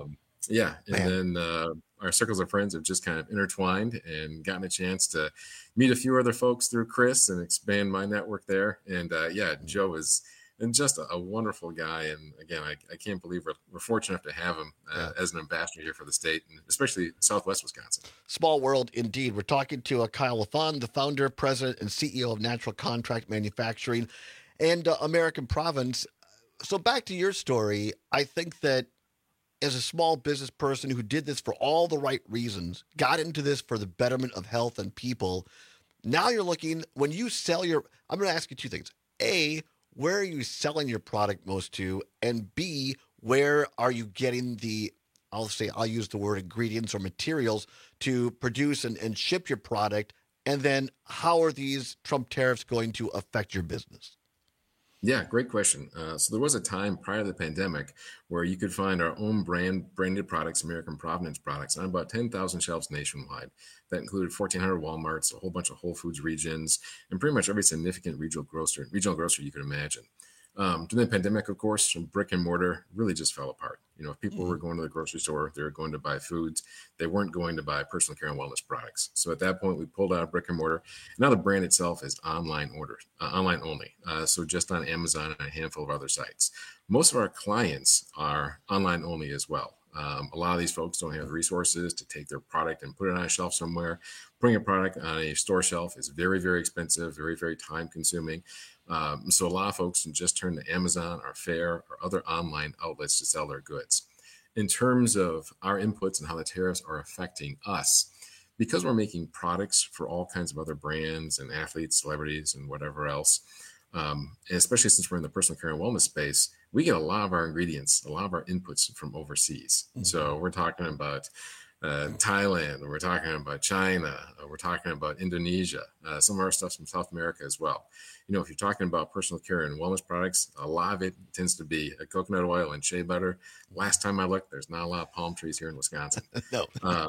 And then our circles of friends have just kind of intertwined and gotten a chance to meet a few other folks through Chris and expand my network there. And Joe is just a wonderful guy. And again, I can't believe we're fortunate enough to have him as an ambassador here for the state, and especially Southwest Wisconsin. Small world indeed. We're talking to Kyle Lafond, the founder, president, and CEO of Natural Contract Manufacturing and American Province. So back to your story, I think that as a small business person who did this for all the right reasons, got into this for the betterment of health and people, now you're looking, when you sell I'm going to ask you two things. A, where are you selling your product most to? And B, where are you getting I'll use the word ingredients or materials to produce and ship your product? And then how are these Trump tariffs going to affect your business? Yeah, great question. So there was a time prior to the pandemic where you could find our own branded products, American Provenance products, on about 10,000 shelves nationwide. That included 1,400 Walmarts, a whole bunch of Whole Foods regions, and pretty much every significant regional grocery you could imagine. During the pandemic, of course, brick and mortar really just fell apart. If people were going to the grocery store, they were going to buy foods. They weren't going to buy personal care and wellness products. So at that point, we pulled out of brick and mortar. Now the brand itself is online only. So just on Amazon and a handful of other sites. Most of our clients are online only as well. A lot of these folks don't have the resources to take their product and put it on a shelf somewhere. Putting a product on a store shelf is very, very expensive, very, very time consuming. So a lot of folks can just turn to Amazon or Faire or other online outlets to sell their goods. In terms of our inputs and how the tariffs are affecting us, because we're making products for all kinds of other brands and athletes, celebrities, and whatever else, and especially since we're in the personal care and wellness space, we get a lot of our ingredients, a lot of our inputs from overseas. Mm-hmm. So we're talking about Thailand, we're talking about China, we're talking about Indonesia, some of our stuff's from South America as well. If you're talking about personal care and wellness products, a lot of it tends to be coconut oil and shea butter. Last time I looked, there's not a lot of palm trees here in Wisconsin. No.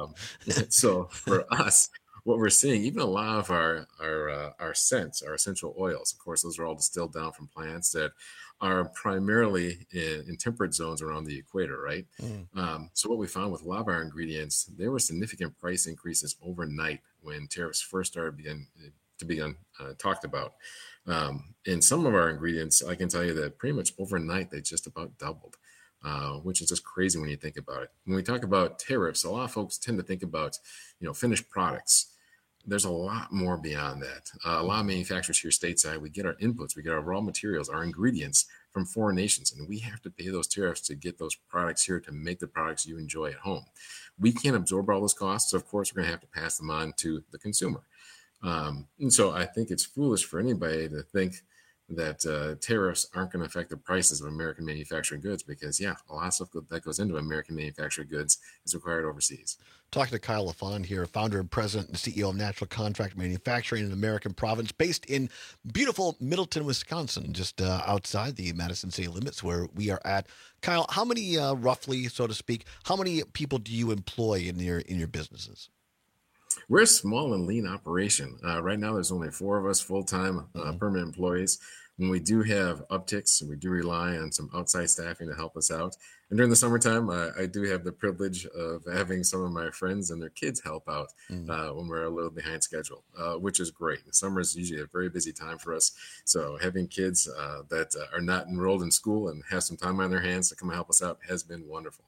So for us, what we're seeing, even a lot of our scents, our essential oils, of course, those are all distilled down from plants that are primarily in temperate zones around the equator, right? So what we found with a lot of our ingredients, there were significant price increases overnight when tariffs first started to be talked about. And some of our ingredients, I can tell you that pretty much overnight, they just about doubled, which is just crazy when you think about it. When we talk about tariffs, a lot of folks tend to think about, finished products. There's a lot more beyond that. A lot of manufacturers here stateside, we get our inputs, we get our raw materials, our ingredients from foreign nations, and we have to pay those tariffs to get those products here to make the products you enjoy at home. We can't absorb all those costs, so of course we're going to have to pass them on to the consumer. And so I think it's foolish for anybody to think that tariffs aren't going to affect the prices of American manufactured goods because, a lot of stuff that goes into American manufactured goods is required overseas. Talking to Kyle Lafond here, founder and president and CEO of Natural Contract Manufacturing in American Province, based in beautiful Middleton, Wisconsin, just outside the Madison city limits where we are at. Kyle, how many, roughly, so to speak, how many people do you employ in your businesses? we're a small and lean operation. Right now, there's only 4 of us full-time permanent employees. When we do have upticks, we do rely on some outside staffing to help us out. And during the summertime, I do have the privilege of having some of my friends and their kids help out when we're a little behind schedule, which is great. The summer is usually a very busy time for us. So having kids that are not enrolled in school and have some time on their hands to come and help us out has been wonderful.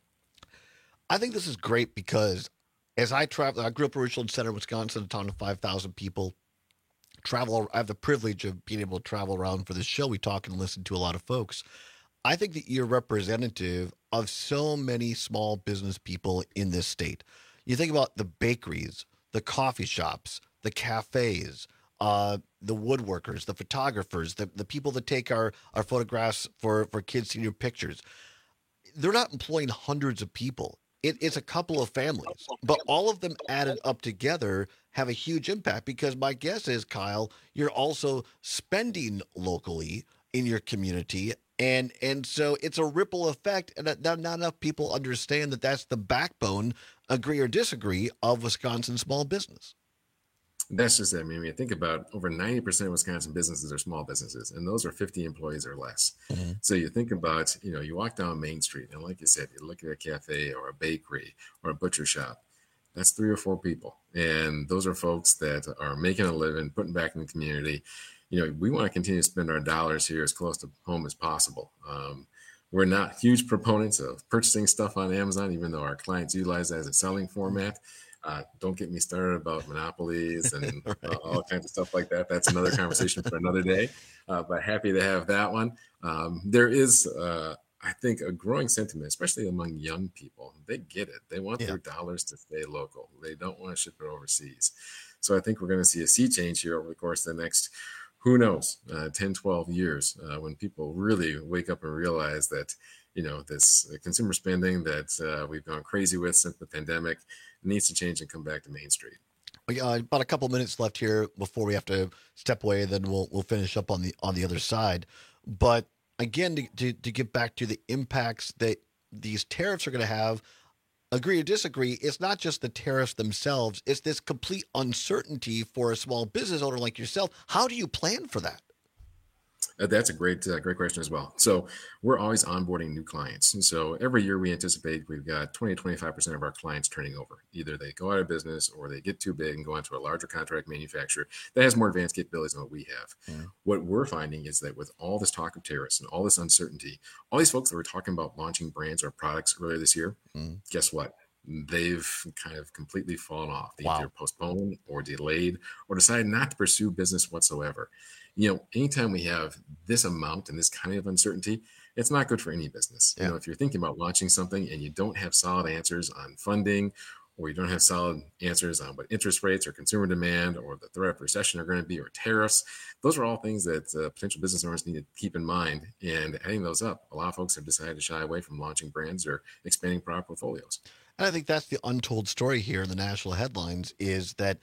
I think this is great because as I travel, I grew up in Richland Center, Wisconsin, a town of 5,000 people. I have the privilege of being able to travel around for this show. We talk and listen to a lot of folks. I think that you're representative of so many small business people in this state. You think about the bakeries, the coffee shops, the cafes, the woodworkers, the photographers, the people that take our photographs for kids' senior pictures. They're not employing hundreds of people. It's a couple of families, but all of them added up together have a huge impact because my guess is, Kyle, you're also spending locally in your community. And so it's a ripple effect, and not enough people understand that that's the backbone, agree or disagree, of Wisconsin small business. That's just it. I mean, when you think about over 90% of Wisconsin businesses are small businesses, and those are 50 employees or less. Mm-hmm. So you think about, you walk down Main Street, and like you said, you look at a cafe or a bakery or a butcher shop. That's 3 or 4 people. And those are folks that are making a living, putting back in the community. We want to continue to spend our dollars here as close to home as possible. We're not huge proponents of purchasing stuff on Amazon, even though our clients utilize that as a selling format. Don't get me started about monopolies and right. All kinds of stuff like that. That's another conversation for another day, but happy to have that one. There is, I think, a growing sentiment, especially among young people. They get it. They want their dollars to stay local. They don't want to ship it overseas. So I think we're going to see a sea change here over the course of the next, who knows, 10, 12 years, when people really wake up and realize that, this consumer spending that we've gone crazy with since the pandemic needs to change and come back to Main Street. About a couple minutes left here before we have to step away. Then we'll finish up on the other side. But again, to get back to the impacts that these tariffs are going to have, agree or disagree, it's not just the tariffs themselves. It's this complete uncertainty for a small business owner like yourself. How do you plan for that? That's a great question as well. So we're always onboarding new clients. And so every year we anticipate we've got 20 to 25% of our clients turning over. Either they go out of business or they get too big and go into a larger contract manufacturer that has more advanced capabilities than what we have. Yeah. What we're finding is that with all this talk of tariffs and all this uncertainty, all these folks that were talking about launching brands or products earlier this year, guess what? They've kind of completely fallen off. They either postponed or delayed or decided not to pursue business whatsoever. Anytime we have this amount and this kind of uncertainty, it's not good for any business. Yeah. If you're thinking about launching something and you don't have solid answers on funding, or you don't have solid answers on what interest rates or consumer demand or the threat of recession are going to be, or tariffs, those are all things that potential business owners need to keep in mind. And adding those up, a lot of folks have decided to shy away from launching brands or expanding product portfolios. And I think that's the untold story here in the national headlines is that,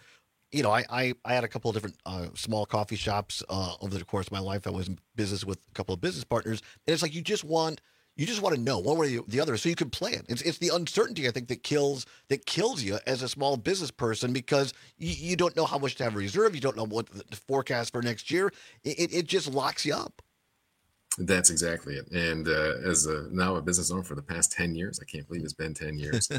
I had a couple of different small coffee shops over the course of my life. I was in business with a couple of business partners. And it's like you just want to know one way or the other so you can plan. It's the uncertainty, I think, that kills you as a small business person because you don't know how much to have a reserve. You don't know what the forecast for next year. It just locks you up. That's exactly it. And now a business owner for the past 10 years, I can't believe it's been 10 years.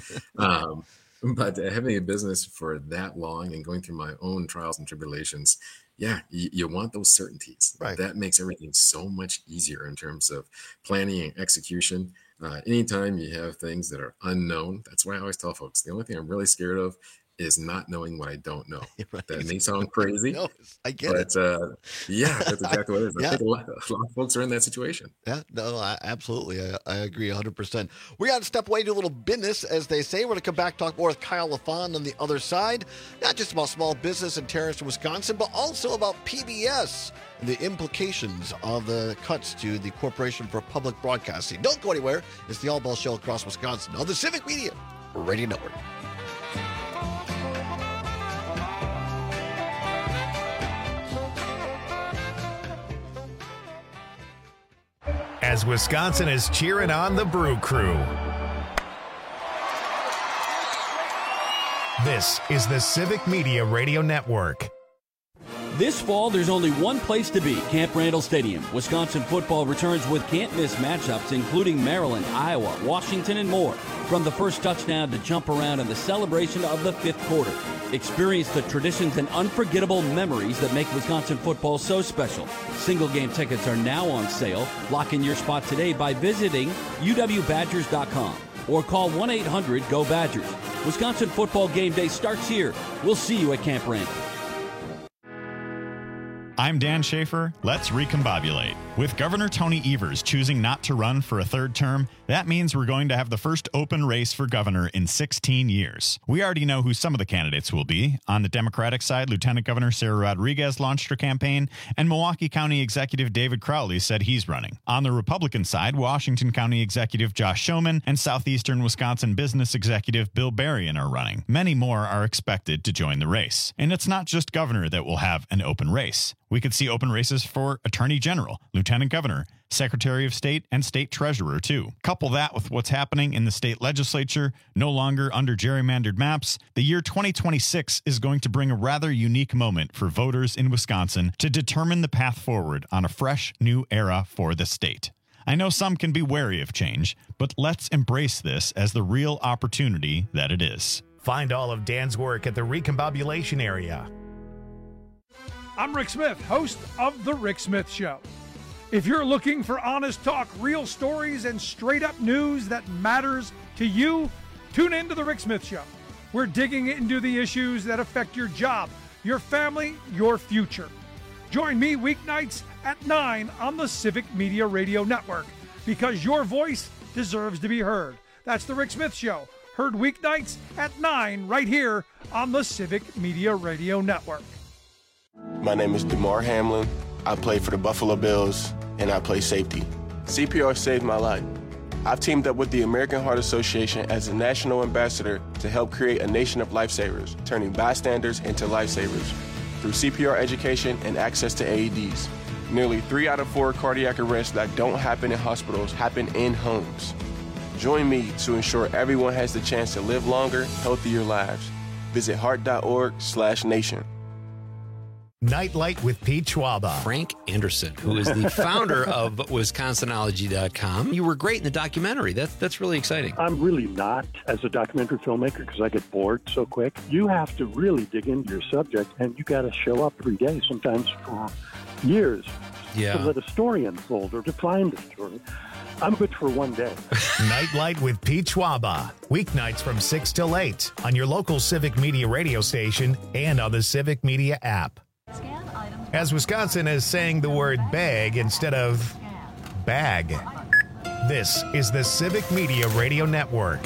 But having a business for that long and going through my own trials and tribulations, you want those certainties. Right. That makes everything so much easier in terms of planning and execution. Anytime you have things that are unknown, that's why I always tell folks, the only thing I'm really scared of is not knowing what I don't know. Right. That may sound crazy. I get it. That's exactly what it is. I think a lot of folks are in that situation. Yeah, no, absolutely. I agree 100%. We got to step away, do a little business, as they say. We're going to come back, talk more with Kyle LaFond on the other side. Not just about small business and tariffs in Wisconsin, but also about PBS and the implications of the cuts to the Corporation for Public Broadcasting. Don't go anywhere. It's the All Ball Show across Wisconsin on the Civic Media Radio Network. As Wisconsin is cheering on the Brew Crew. This is the Civic Media Radio Network. This fall, there's only one place to be, Camp Randall Stadium. Wisconsin football returns with can't-miss matchups, including Maryland, Iowa, Washington, and more. From the first touchdown to jump around and the celebration of the fifth quarter. Experience the traditions and unforgettable memories that make Wisconsin football so special. Single-game tickets are now on sale. Lock in your spot today by visiting uwbadgers.com or call 1-800-GO-BADGERS. Wisconsin football game day starts here. We'll see you at Camp Randall. I'm Dan Schaefer. Let's recombobulate. With Governor Tony Evers choosing not to run for a third term, that means we're going to have the first open race for governor in 16 years. We already know who some of the candidates will be. On the Democratic side, Lieutenant Governor Sarah Rodriguez launched her campaign, and Milwaukee County Executive David Crowley said he's running. On the Republican side, Washington County Executive Josh Schoeman and Southeastern Wisconsin Business Executive Bill Berrien are running. Many more are expected to join the race. And it's not just governor that will have an open race. We could see open races for Attorney General, Lieutenant Governor, Secretary of State, and State Treasurer, too. Couple that with what's happening in the state legislature, no longer under gerrymandered maps, the year 2026 is going to bring a rather unique moment for voters in Wisconsin to determine the path forward on a fresh, new era for the state. I know some can be wary of change, but let's embrace this as the real opportunity that it is. Find all of Dan's work at the Recombobulation area. I'm Rick Smith, host of The Rick Smith Show. If you're looking for honest talk, real stories, and straight-up news that matters to you, tune in to The Rick Smith Show. We're digging into the issues that affect your job, your family, your future. Join me weeknights at 9 on the Civic Media Radio Network, because your voice deserves to be heard. That's The Rick Smith Show, heard weeknights at 9 right here on the Civic Media Radio Network. My name is DeMar Hamlin. I play for the Buffalo Bills, and I play safety. CPR saved my life. I've teamed up with the American Heart Association as a national ambassador to help create a nation of lifesavers, turning bystanders into lifesavers through CPR education and access to AEDs. Nearly 3 out of 4 cardiac arrests that don't happen in hospitals happen in homes. Join me to ensure everyone has the chance to live longer, healthier lives. Visit heart.org/nation. Nightlight with Pete Schwaba. Frank Anderson, who is the founder of Wisconsinology.com. You were great in the documentary. That's really exciting. I'm really not as a documentary filmmaker because I get bored so quick. You have to really dig into your subject, and you got to show up every day, sometimes for years, to let a story unfold or to find a story. I'm good for one day. Nightlight with Pete Schwaba. Weeknights from 6 till 8 on your local Civic Media radio station and on the Civic Media app. As Wisconsin is saying the word bag instead of bag. This is the Civic Media Radio Network.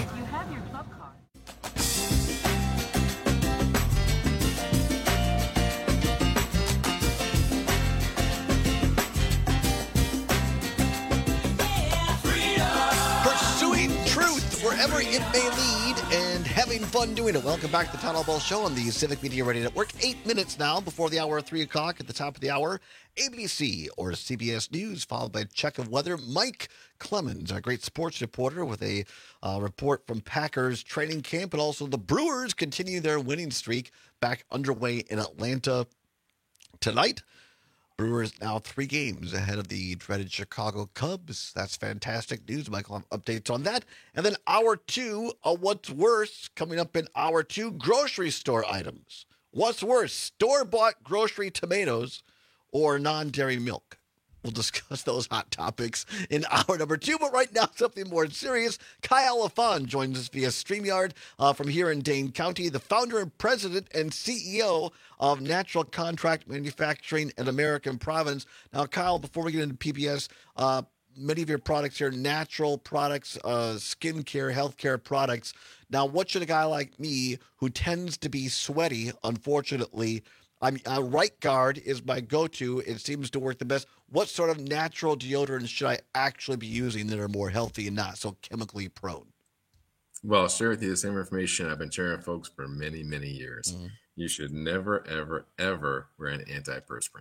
Pursuing truth wherever it may lead and having fun doing it. Welcome back to the Town Hall Ball Show on the Civic Media Radio Network. 8 minutes now before the hour of 3 o'clock. At the top of the hour, ABC or CBS News, followed by a check of weather. Mike Clemens, our great sports reporter, with a report from Packers training camp, and also the Brewers continue their winning streak back underway in Atlanta tonight. Brewers now 3 games ahead of the dreaded Chicago Cubs. That's fantastic news. Michael will have updates on that. And then hour 2, what's worse, coming up in hour 2, grocery store items. What's worse, store-bought grocery tomatoes or non-dairy milk? We'll discuss those hot topics in hour number 2. But right now, something more serious. Kyle Lafon joins us via StreamYard from here in Dane County, the founder and president and CEO of Natural Contract Manufacturing in American Province. Now, Kyle, before we get into PBS, many of your products here, natural products, skincare, healthcare products. Now, what should a guy like me, who tends to be sweaty, unfortunately, Right Guard is my go-to. It seems to work the best. What sort of natural deodorants should I actually be using that are more healthy and not so chemically prone? Well, I'll share with you the same information I've been sharing with folks for many, many years. Mm-hmm. You should never, ever, ever wear an antiperspirant.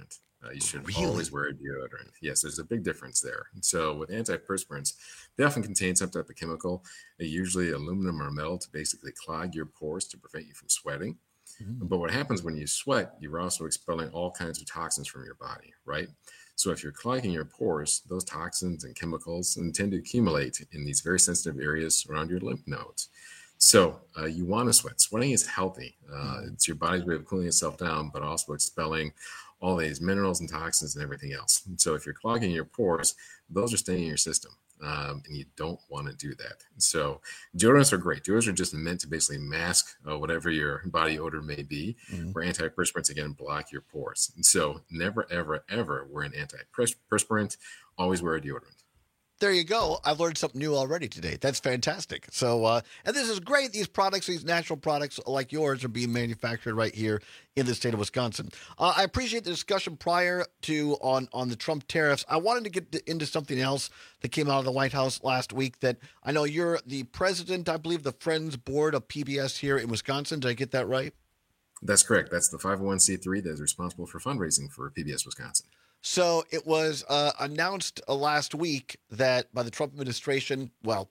You should always wear a deodorant. Yes, there's a big difference there. And so with antiperspirants, they often contain some type of chemical, usually aluminum or metal, to basically clog your pores to prevent you from sweating. But what happens when you sweat, you're also expelling all kinds of toxins from your body, right? So if you're clogging your pores, those toxins and chemicals tend to accumulate in these very sensitive areas around your lymph nodes. So you want to sweat. Sweating is healthy. It's your body's way of cooling itself down, but also expelling all these minerals and toxins and everything else. And so if you're clogging your pores, those are staying in your system. And you don't want to do that. So deodorants are great. Deodorants are just meant to basically mask whatever your body odor may be, where antiperspirants, again, block your pores. And so never, ever, ever wear an antiperspirant. Always wear a deodorant. There you go. I've learned something new already today. That's fantastic. So, and this is great. These products, these natural products like yours, are being manufactured right here in the state of Wisconsin. I appreciate the discussion prior to on the Trump tariffs. I wanted to get into something else that came out of the White House last week. That I know you're the president, I believe, the Friends Board of PBS here in Wisconsin. Did I get that right? That's correct. That's the 501c3 that is responsible for fundraising for PBS Wisconsin. So it was announced last week that by the Trump administration, well,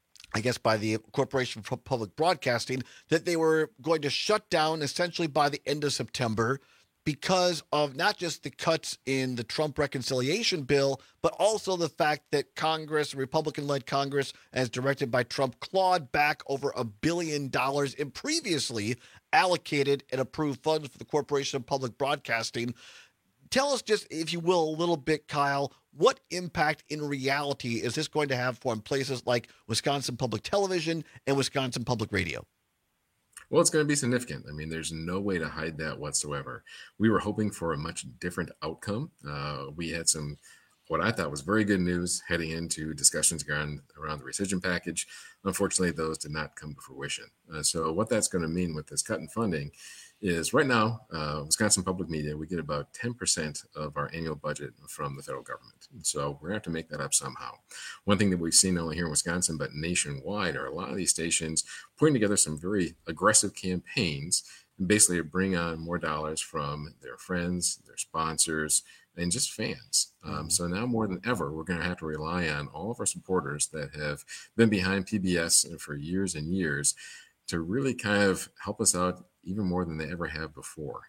I guess by the Corporation for Public Broadcasting, that they were going to shut down essentially by the end of September because of not just the cuts in the Trump reconciliation bill, but also the fact that Congress, Republican-led Congress, as directed by Trump, clawed back over $1 billion in previously allocated and approved funds for the Corporation of Public Broadcasting. Tell us just, if you will, a little bit, Kyle, what impact in reality is this going to have for places like Wisconsin Public Television and Wisconsin Public Radio? Well, it's going to be significant. I mean, there's no way to hide that whatsoever. We were hoping for a much different outcome. We had some, what I thought was very good news heading into discussions around the rescission package. Unfortunately, those did not come to fruition. So what that's going to mean with this cut in funding is right now, Wisconsin Public Media, we get about 10% of our annual budget from the federal government. And so we're going to have to make that up somehow. One thing that we've seen not only here in Wisconsin, but nationwide, are a lot of these stations putting together some very aggressive campaigns and basically bring on more dollars from their friends, their sponsors, and just fans. So now more than ever, we're going to have to rely on all of our supporters that have been behind PBS for years and years to really kind of help us out even more than they ever have before.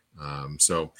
So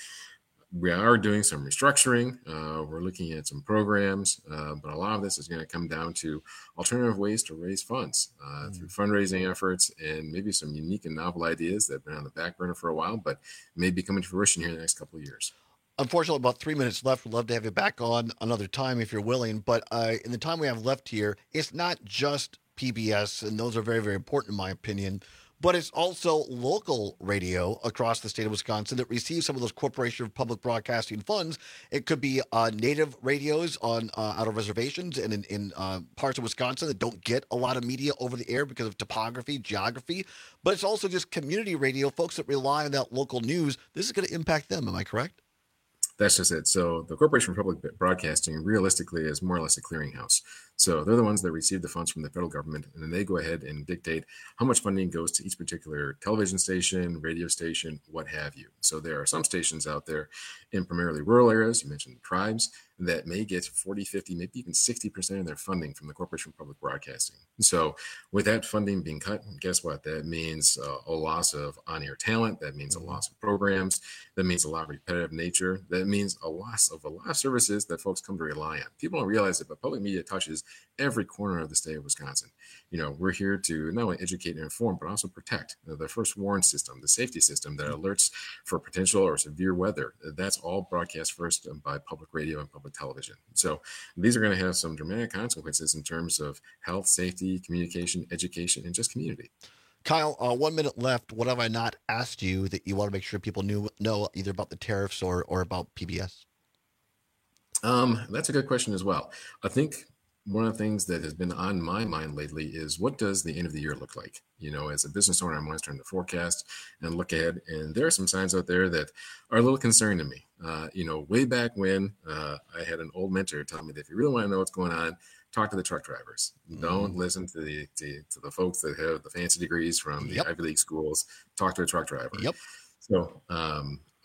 we are doing some restructuring. We're looking at some programs, but a lot of this is going to come down to alternative ways to raise funds through fundraising efforts and maybe some unique and novel ideas that have been on the back burner for a while, but may be coming to fruition here in the next couple of years. Unfortunately, about 3 minutes left. We'd love to have you back on another time if you're willing. But in the time we have left here, it's not just PBS, and those are very, very important in my opinion, but it's also local radio across the state of Wisconsin that receives some of those Corporation of Public Broadcasting funds. It could be native radios on out of reservations and in parts of Wisconsin that don't get a lot of media over the air because of topography, geography. But it's also just community radio, folks that rely on that local news. This is going to impact them. Am I correct? That's just it. So the Corporation for Public Broadcasting realistically is more or less a clearinghouse. So they're the ones that receive the funds from the federal government, and then they go ahead and dictate how much funding goes to each particular television station, radio station, what have you. So there are some stations out there in primarily rural areas, you mentioned the tribes, that may get 40, 50, maybe even 60% of their funding from the Corporation for Public Broadcasting. So with that funding being cut, guess what? That means a loss of on-air talent. That means a loss of programs. That means a lot of repetitive nature. That means a loss of a lot of services that folks come to rely on. People don't realize it, but public media touches every corner of the state of Wisconsin. You know, we're here to not only educate and inform, but also protect. The first warn system, the safety system that alerts for potential or severe weather. That's all broadcast first by public radio and public television. So these are going to have some dramatic consequences in terms of health, safety, communication, education, and just community. Kyle, 1 minute left. What have I not asked you that you want to make sure people know either about the tariffs or about PBS? That's a good question as well. I think one of the things that has been on my mind lately is, what does the end of the year look like? You know, as a business owner, I'm always trying to forecast and look ahead. And there are some signs out there that are a little concerning to me. You know, way back when I had an old mentor tell me that if you really want to know what's going on, talk to the truck drivers. Don't listen to the folks that have the fancy degrees from the Ivy League schools. Talk to a truck driver. Yep. So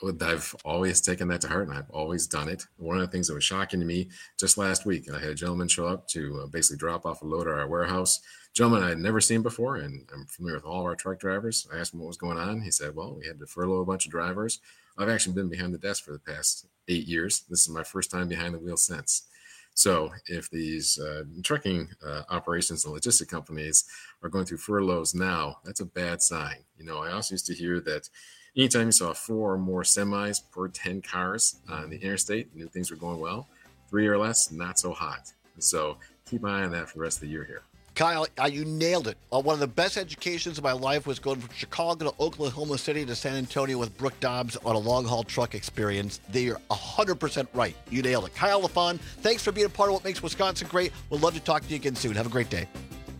I've always taken that to heart, and I've always done it. One of the things that was shocking to me just last week, I had a gentleman show up to basically drop off a load at our warehouse. Gentleman I had never seen before, and I'm familiar with all of our truck drivers. I asked him what was going on. He said, well, we had to furlough a bunch of drivers. I've actually been behind the desk for the past 8 years. This is my first time behind the wheel since. So if these trucking operations and logistic companies are going through furloughs now, that's a bad sign. I also used to hear that anytime you saw 4 or more semis per 10 cars on the interstate, you knew things were going well. 3 or less, not so hot. So keep an eye on that for the rest of the year here. Kyle, you nailed it. One of the best educations of my life was going from Chicago to Oklahoma City to San Antonio with Brooke Dobbs on a long-haul truck experience. They're 100% right. You nailed it. Kyle LaFon, thanks for being a part of what makes Wisconsin great. We'd love to talk to you again soon. Have a great day.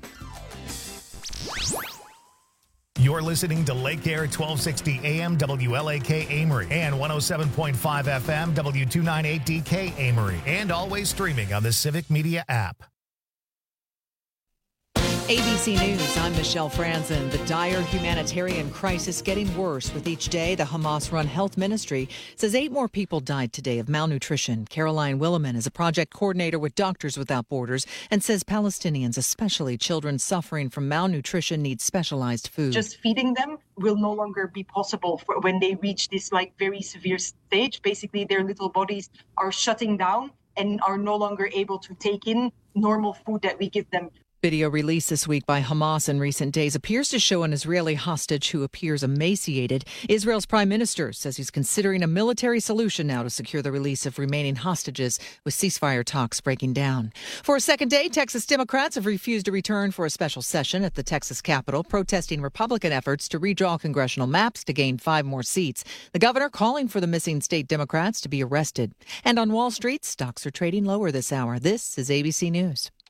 You're listening to Lake Air 1260 AM WLAK Amory and 107.5 FM W298DK Amory, and always streaming on the Civic Media app. ABC News, I'm Michelle Franzen. The dire humanitarian crisis getting worse with each day. The Hamas-run health ministry says 8 more people died today of malnutrition. Caroline Williman is a project coordinator with Doctors Without Borders and says Palestinians, especially children suffering from malnutrition, need specialized food. Just feeding them will no longer be possible when they reach this very severe stage. Basically, their little bodies are shutting down and are no longer able to take in normal food that we give them. Video released this week by Hamas in recent days appears to show an Israeli hostage who appears emaciated. Israel's prime minister says he's considering a military solution now to secure the release of remaining hostages, with ceasefire talks breaking down. For a second day, Texas Democrats have refused to return for a special session at the Texas Capitol, protesting Republican efforts to redraw congressional maps to gain 5 more seats. The governor calling for the missing state Democrats to be arrested. And on Wall Street, stocks are trading lower this hour. This is ABC News.